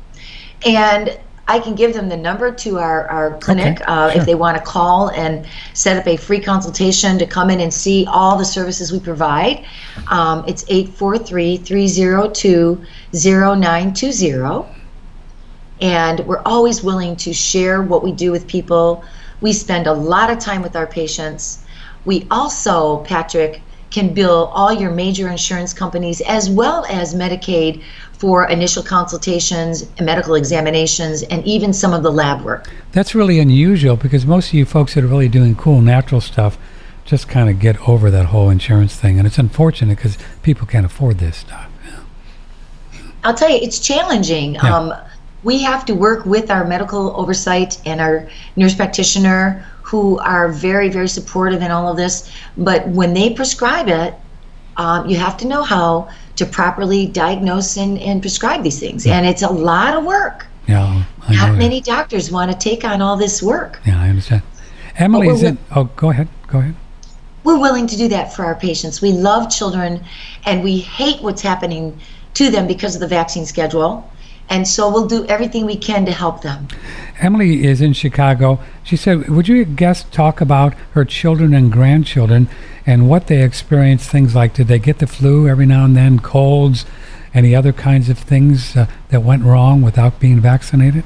And I can give them the number to our, our clinic Okay, uh, sure. if they want to call and set up a free consultation to come in and see all the services we provide. Um, it's eight four three, three zero two, zero nine two zero. And we're always willing to share what we do with people. We spend a lot of time with our patients. We also, Patrick, can bill all your major insurance companies as well as Medicaid for initial consultations, medical examinations, and even some of the lab work. That's really unusual because most of you folks that are really doing cool natural stuff just kind of get over that whole insurance thing. And it's unfortunate because people can't afford this stuff. I'll tell you, it's challenging. Yeah. Um, we have to work with our medical oversight and our nurse practitioner who are very, very supportive in all of this. But when they prescribe it, um, you have to know how to properly diagnose and, and prescribe these things. Yeah. And it's a lot of work. Yeah, I Not know many that. doctors want to take on all this work. Yeah, I understand. Emily, Well, is it? Oh, go ahead. Go ahead. We're willing to do that for our patients. We love children, and we hate what's happening to them because of the vaccine schedule. And so we'll do everything we can to help them. Emily is in Chicago. She said, would you guest talk about her children and grandchildren and what they experience, things like, did they get the flu every now and then, colds, any other kinds of things uh, that went wrong without being vaccinated?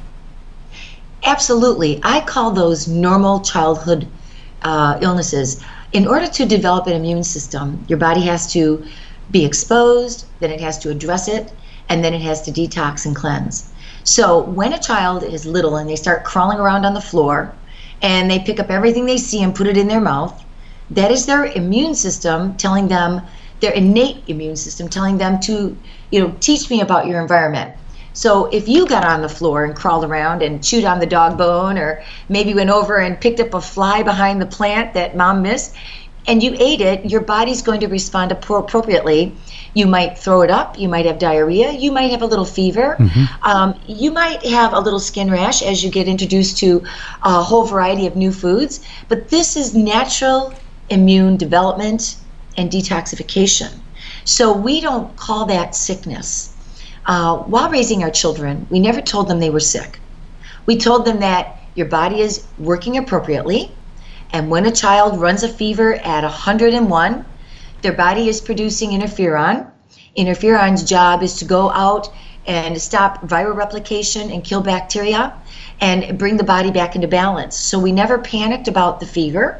Absolutely. I call those normal childhood uh, illnesses. In order to develop an immune system, your body has to be exposed, then it has to address it, and then it has to detox and cleanse. So when a child is little and they start crawling around on the floor and they pick up everything they see and put it in their mouth, that is their immune system telling them, their innate immune system telling them to, you know, teach me about your environment. So if you got on the floor and crawled around and chewed on the dog bone, or maybe went over and picked up a fly behind the plant that mom missed, and you ate it, your body's going to respond appropriately. You might throw it up, you might have diarrhea, you might have a little fever, mm-hmm. um, you might have a little skin rash as you get introduced to a whole variety of new foods. But this is natural immune development and detoxification. So we don't call that sickness. Uh, while raising our children, we never told them they were sick. We told them that your body is working appropriately, and when a child runs a fever at one hundred and one, their body is producing interferon. Interferon's job is to go out and stop viral replication and kill bacteria and bring the body back into balance. So we never panicked about the fever.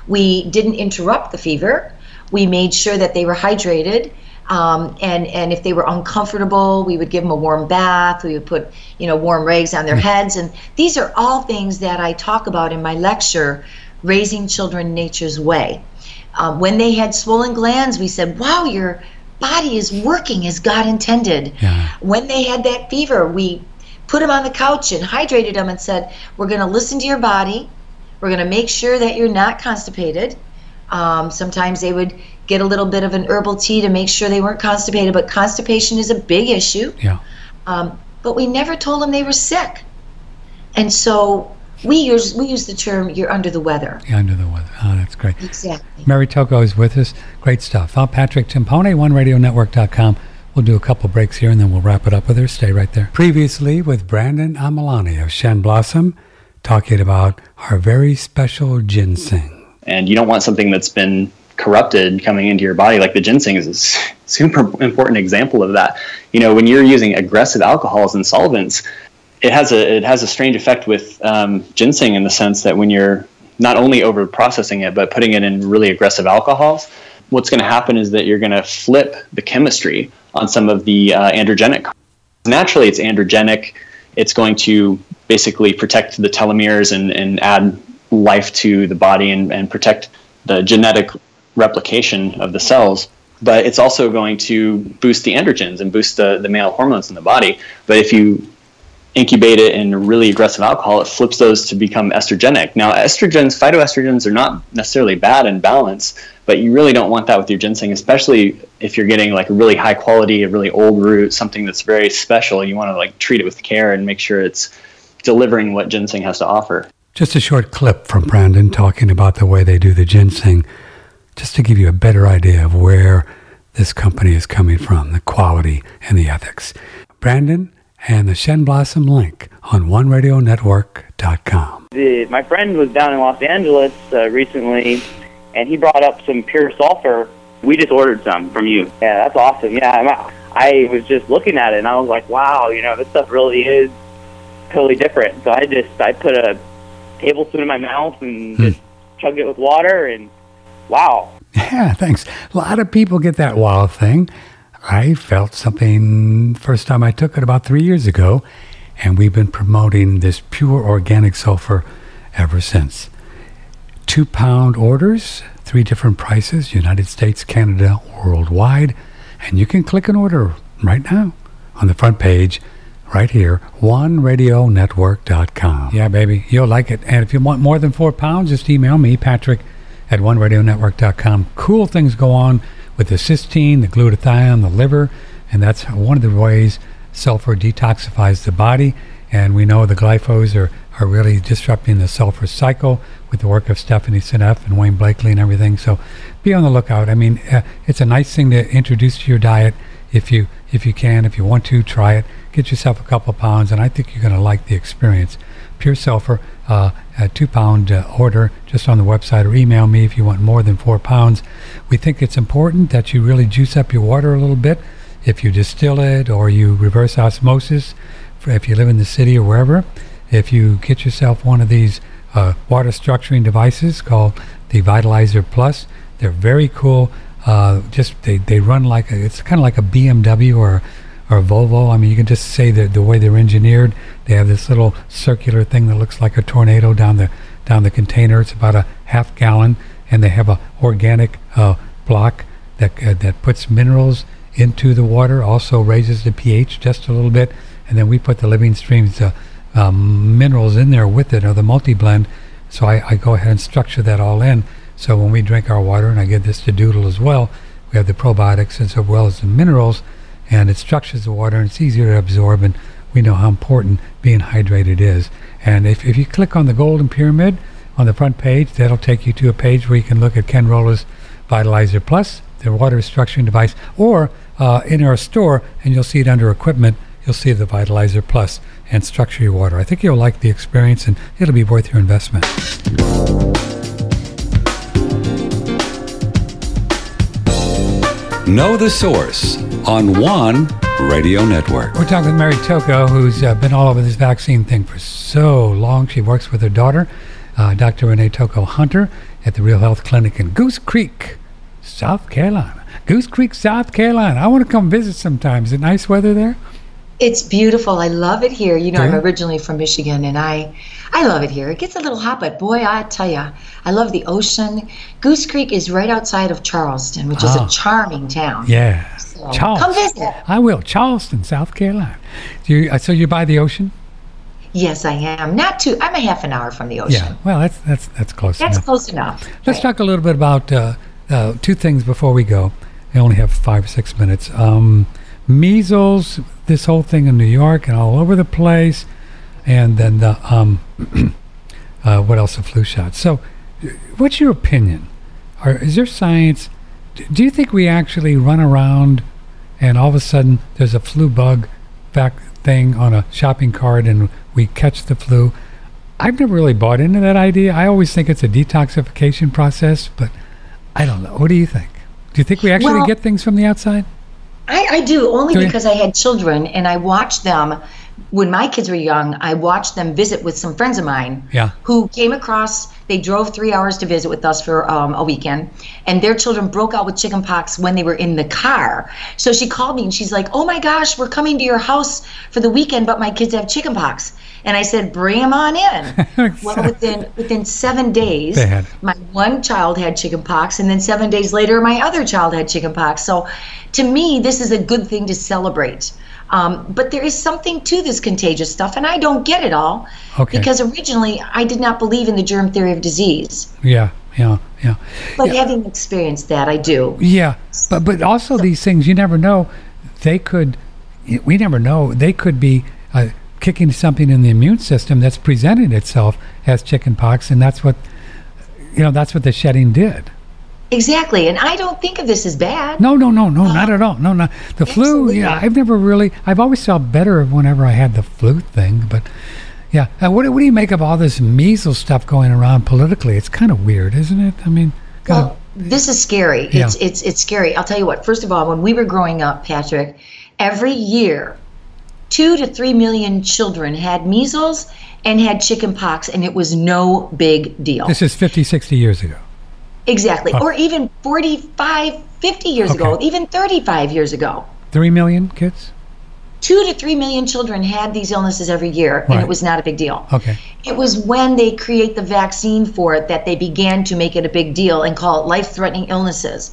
We didn't interrupt the fever. We made sure that they were hydrated. Um, and, and if they were uncomfortable, we would give them a warm bath. We would put, you know, warm rags on their heads. And these are all things that I talk about in my lecture, Raising Children Nature's Way. Um, when they had swollen glands, we said, wow, your body is working as God intended. Yeah. When they had that fever, we put them on the couch and hydrated them and said, we're going to listen to your body. We're going to make sure that you're not constipated. Um, sometimes they would get a little bit of an herbal tea to make sure they weren't constipated, but constipation is a big issue. Yeah. Um, but we never told them they were sick. And so we use we use the term, you're under the weather. You're under the weather. Oh, that's great. Exactly. Mary Tocco is with us. Great stuff. I'm Patrick Timpone, one radio network dot com. We'll do a couple breaks here, and then we'll wrap it up with her. Stay right there. Previously with Brandon Amalani of Shen Blossom, talking about our very special ginseng. And you don't want something that's been corrupted coming into your body. Like the ginseng is a super important example of that. You know, when you're using aggressive alcohols and solvents, it has a it has a strange effect with um, ginseng in the sense that when you're not only over processing it, but putting it in really aggressive alcohols, what's going to happen is that you're going to flip the chemistry on some of the uh, androgenic. Naturally, it's androgenic. It's going to basically protect the telomeres and, and add life to the body and, and protect the genetic replication of the cells. But it's also going to boost the androgens and boost the, the male hormones in the body. But if you incubate it in really aggressive alcohol, it flips those to become estrogenic. Now, estrogens, phytoestrogens are not necessarily bad in balance, but you really don't want that with your ginseng, especially if you're getting like a really high quality, a really old root, something that's very special. You want to like treat it with care and make sure it's delivering what ginseng has to offer. Just a short clip from Brandon talking about the way they do the ginseng, just to give you a better idea of where this company is coming from, the quality and the ethics. Brandon and the Shen Blossom link on one radio network dot com. The, my friend was down in Los Angeles uh, recently, and he brought up some pure sulfur. We just ordered some from you. Yeah, that's awesome. Yeah, I, I was just looking at it, and I was like, wow, you know, this stuff really is totally different. So I just, I put a tablespoon in my mouth and hmm. just chugged it with water, and wow. Yeah, thanks. A lot of people get that wow thing. I felt something first time I took it about three years ago, and we've been promoting this pure organic sulfur ever since. Two pound orders, three different prices, United States, Canada, worldwide, and you can click an order right now on the front page right here, one radio network dot com. Yeah, baby, you'll like it. And if you want more than four pounds, just email me, Patrick, at one radio network dot com. Cool things go on with the cysteine, the glutathione, the liver, and that's one of the ways sulfur detoxifies the body. And we know the glyphos are, are really disrupting the sulfur cycle with the work of Stephanie Seneff and Wayne Blakely and everything. So be on the lookout. I mean, uh, it's a nice thing to introduce to your diet. If you if you can, if you want to, try it. Get yourself a couple of pounds, and I think you're going to like the experience. Pure Sulfur, uh, a two-pound uh, order just on the website, or email me if you want more than four pounds. We think it's important that you really juice up your water a little bit. If you distill it or you reverse osmosis, for if you live in the city or wherever, if you get yourself one of these uh, water structuring devices called the Vitalizer Plus, they're very cool. Uh, just they, they run like a, it's kind of like a B M W or or a Volvo. I mean, you can just say that the way they're engineered. They have this little circular thing that looks like a tornado down the down the container. It's about a half gallon, and they have a organic uh, block that uh, that puts minerals into the water. Also raises the pH just a little bit, and then we put the Living Streams uh, um, minerals in there with it, or the multi blend. So I, I go ahead and structure that all in. So when we drink our water, and I give this to Doodle as well, we have the probiotics as well as the minerals, and it structures the water, and it's easier to absorb, and we know how important being hydrated is. And if, if you click on the Golden Pyramid on the front page, that'll take you to a page where you can look at Ken Roller's Vitalizer Plus, the water structuring device, or uh, in our store, and you'll see it under equipment, you'll see the Vitalizer Plus and structure your water. I think you'll like the experience, and it'll be worth your investment. Know the Source on One Radio Network. We're talking with Mary Tocco, who's uh, been all over this vaccine thing for so long. She works with her daughter, uh, Doctor Renee Tocco Hunter, at the Real Health Clinic in Goose Creek, South Carolina. Goose Creek, South Carolina. I want to come visit sometime. Is it nice weather there? It's beautiful. I love it here. You know, Yeah. I'm originally from Michigan, and I, I love it here. It gets a little hot, but boy, I tell you, I love the ocean. Goose Creek is right outside of Charleston, which is Ah. a charming town. Yeah. So Charleston. come visit. I will. Charleston, South Carolina. Do you, uh, so you're by the ocean? Yes, I am. Not too. I'm a half an hour from the ocean. Yeah. Well, that's that's that's close That's enough. close enough. Let's Right. talk a little bit about uh, uh, two things before we go. I only have five or six minutes. Um, measles, this whole thing in New York and all over the place, and then the um, uh, what else? The flu shot. So, uh, what's your opinion? Or is there science? d- Do you think we actually run around, and all of a sudden there's a flu bug back thing on a shopping cart, and we catch the flu? I've never really bought into that idea. I always think it's a detoxification process, but I don't know. What do you think? Do you think we actually Well, get things from the outside? I, I do, only Do you? because I had children, and I watched them when my kids were young. I watched them visit with some friends of mine Yeah. who came across. They drove three hours to visit with us for um, a weekend, and their children broke out with chickenpox when they were in the car. So she called me, and she's like, "Oh my gosh, we're coming to your house for the weekend, but my kids have chickenpox." And I said, "Bring them on in." Well, within within seven days, They had. my one child had chickenpox, and then seven days later, my other child had chickenpox. So, to me, this is a good thing to celebrate. Um, but there is something to this contagious stuff, and I don't get it all. Okay. Because originally, I did not believe in the germ theory of disease. Yeah, yeah, yeah. But Yeah. having experienced that, I do. Yeah, but but also these things, you never know. They could, we never know. They could be uh, kicking something in the immune system that's presenting itself as chickenpox, and that's what, you know, that's what the shedding did. Exactly, and I don't think of this as bad. No, no, no, no, not at all. No, no. The flu, Absolutely. yeah, I've never really, I've always felt better whenever I had the flu thing, but yeah. Uh, what, do- what do you make of all this measles stuff going around politically? It's kind of weird, isn't it? I mean, kind Well, this is scary. Yeah. It's it's it's scary. I'll tell you what. First of all, when we were growing up, Patrick, every year, two to three million children had measles and had chickenpox, and it was no big deal. this is fifty, sixty years ago. Exactly. Huh. Or even forty-five, fifty years ago, Okay. even thirty-five years ago. Three million kids? Two to three million children had these illnesses every year, and Right. it was not a big deal. Okay. It was when they create the vaccine for it that they began to make it a big deal and call it life-threatening illnesses.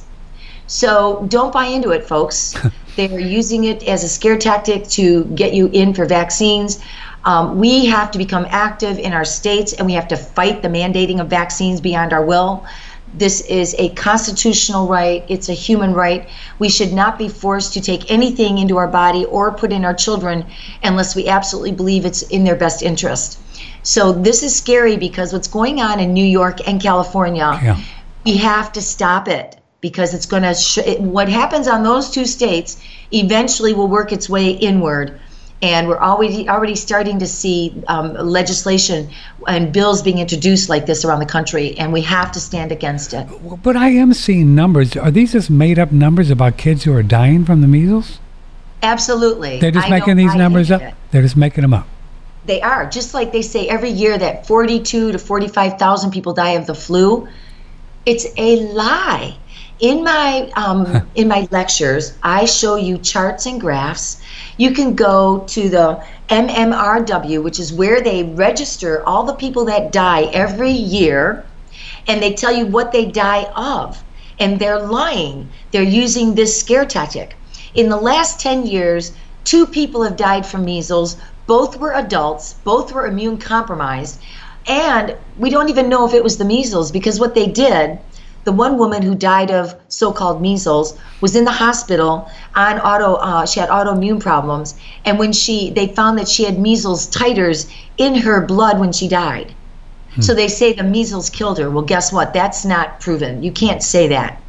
So don't buy into it, folks. They're using it as a scare tactic to get you in for vaccines. Um, we have to become active in our states, and we have to fight the mandating of vaccines beyond our will. This is a constitutional right. It's a human right. We should not be forced to take anything into our body or put in our children unless we absolutely believe it's in their best interest. So this is scary because what's going on in New York and California, Yeah. we have to stop it because it's going to, sh- it, what happens on those two states eventually will work its way inward. And we're already already starting to see um, legislation and bills being introduced like this around the country, and we have to stand against it. But I am seeing numbers. Are these just made-up numbers about kids who are dying from the measles? Absolutely. They're just I making know, these I numbers hate up? it. They're just making them up. They are. Just like they say every year that forty-two to forty-five thousand people die of the flu. It's a lie. In my um, in my lectures, I show you charts and graphs. You can go to the M M R W, which is where they register all the people that die every year, and they tell you what they die of. And they're lying. They're using this scare tactic. In the last ten years, two people have died from measles. Both were adults. Both were immune compromised. And we don't even know if it was the measles because what they did, the one woman who died of so-called measles was in the hospital on auto. Uh, she had autoimmune problems, and when she, they found that she had measles titers in her blood when she died. Hmm. So they say the measles killed her. Well, guess what? That's not proven. You can't say that.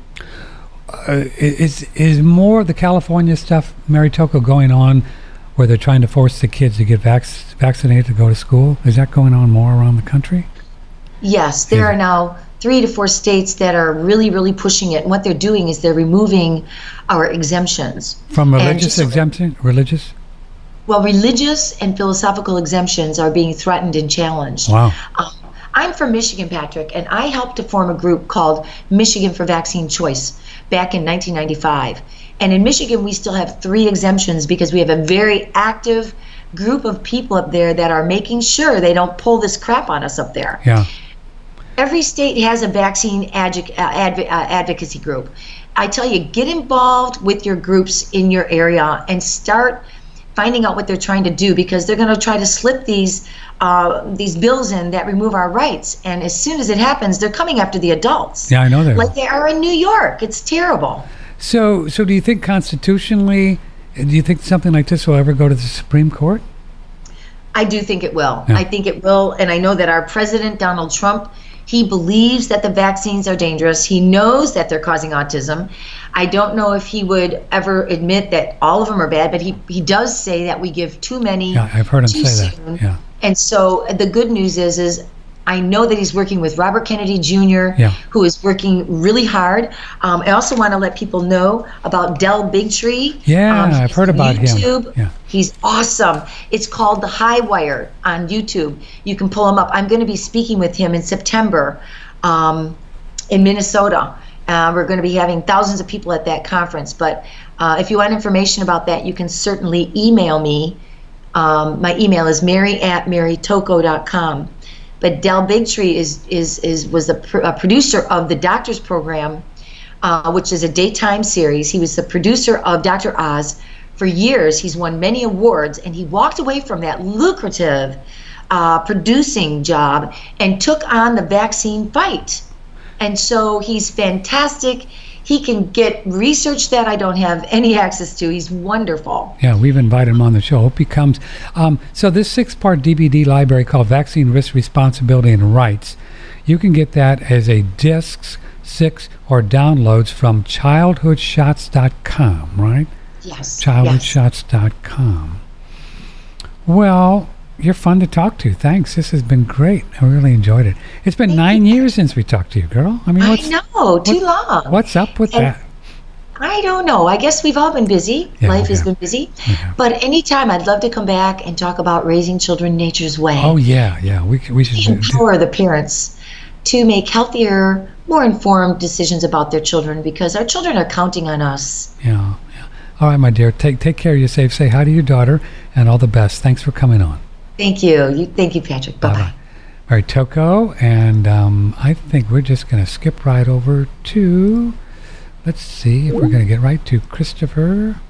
Uh, is is more of the California stuff, Mary Tocco, going on where they're trying to force the kids to get vac- vaccinated to go to school? Is that going on more around the country? Yes, there are now three to four states that are really, really pushing it. And what they're doing is they're removing our exemptions. From religious just, exemption? Religious? Well, religious and philosophical exemptions are being threatened and challenged. Wow. Um, I'm from Michigan, Patrick, and I helped to form a group called Michigan for Vaccine Choice back in nineteen ninety-five. And in Michigan, we still have three exemptions because we have a very active group of people up there that are making sure they don't pull this crap on us up there. Yeah. Every state has a vaccine advoc- uh, adv- uh, advocacy group. I tell you, get involved with your groups in your area and start finding out what they're trying to do because they're going to try to slip these uh, these bills in that remove our rights. And as soon as it happens, they're coming after the adults. Yeah, I know they are. Like they are in New York. It's terrible. So, so do you think constitutionally, do you think something like this will ever go to the Supreme Court? I do think it will. Yeah. I think it will. And I know that our president, Donald Trump, he believes that the vaccines are dangerous. He knows that they're causing autism. I don't know if he would ever admit that all of them are bad, but he, he does say that we give too many. Yeah, I've heard him too say soon. that. Yeah. And so the good news is, is I know that he's working with Robert Kennedy Junior, Yeah. who is working really hard. Um, I also want to let people know about Del Bigtree. Yeah, Um, I've he's heard on about him. YouTube. Yeah. He's awesome. It's called The High Wire on YouTube. You can pull him up. I'm going to be speaking with him in September um, in Minnesota. Uh, we're going to be having thousands of people at that conference. But uh, if you want information about that, you can certainly email me. Um, my email is mary at mary tocco dot com. But Del Bigtree is is is was the pr- a producer of the Doctors Program, uh, which is a daytime series. He was the producer of Doctor Oz for years. He's won many awards, and he walked away from that lucrative uh, producing job and took on the vaccine fight. And so he's fantastic. He can get research that I don't have any access to. He's wonderful. Yeah, we've invited him on the show. Hope he comes. Um, so this six-part D V D library called Vaccine Risk, Responsibility, and Rights, you can get that as a discs, six, or downloads from childhood shots dot com, right? Yes. childhood yes. shots dot com. Well, you're fun to talk to. Thanks. This has been great. I really enjoyed it. It's been Thank nine you. years since we talked to you, girl. I mean, I what's, know, too long. what's up with And that? I don't know. I guess we've all been busy. Yeah, Life has yeah. been busy. Yeah. But anytime, I'd love to come back and talk about raising children nature's way. Oh, yeah, yeah. We, c- we should do, do Empower the parents to make healthier, more informed decisions about their children because our children are counting on us. Yeah, yeah. All right, my dear. Take take care of yourself. Say hi to your daughter and all the best. Thanks for coming on. Thank you. you thank you, Patrick. Bye-bye. Bye-bye. All right, Tocco, and um, I think we're just going to skip right over to, let's see if we're going to get right to Christopher.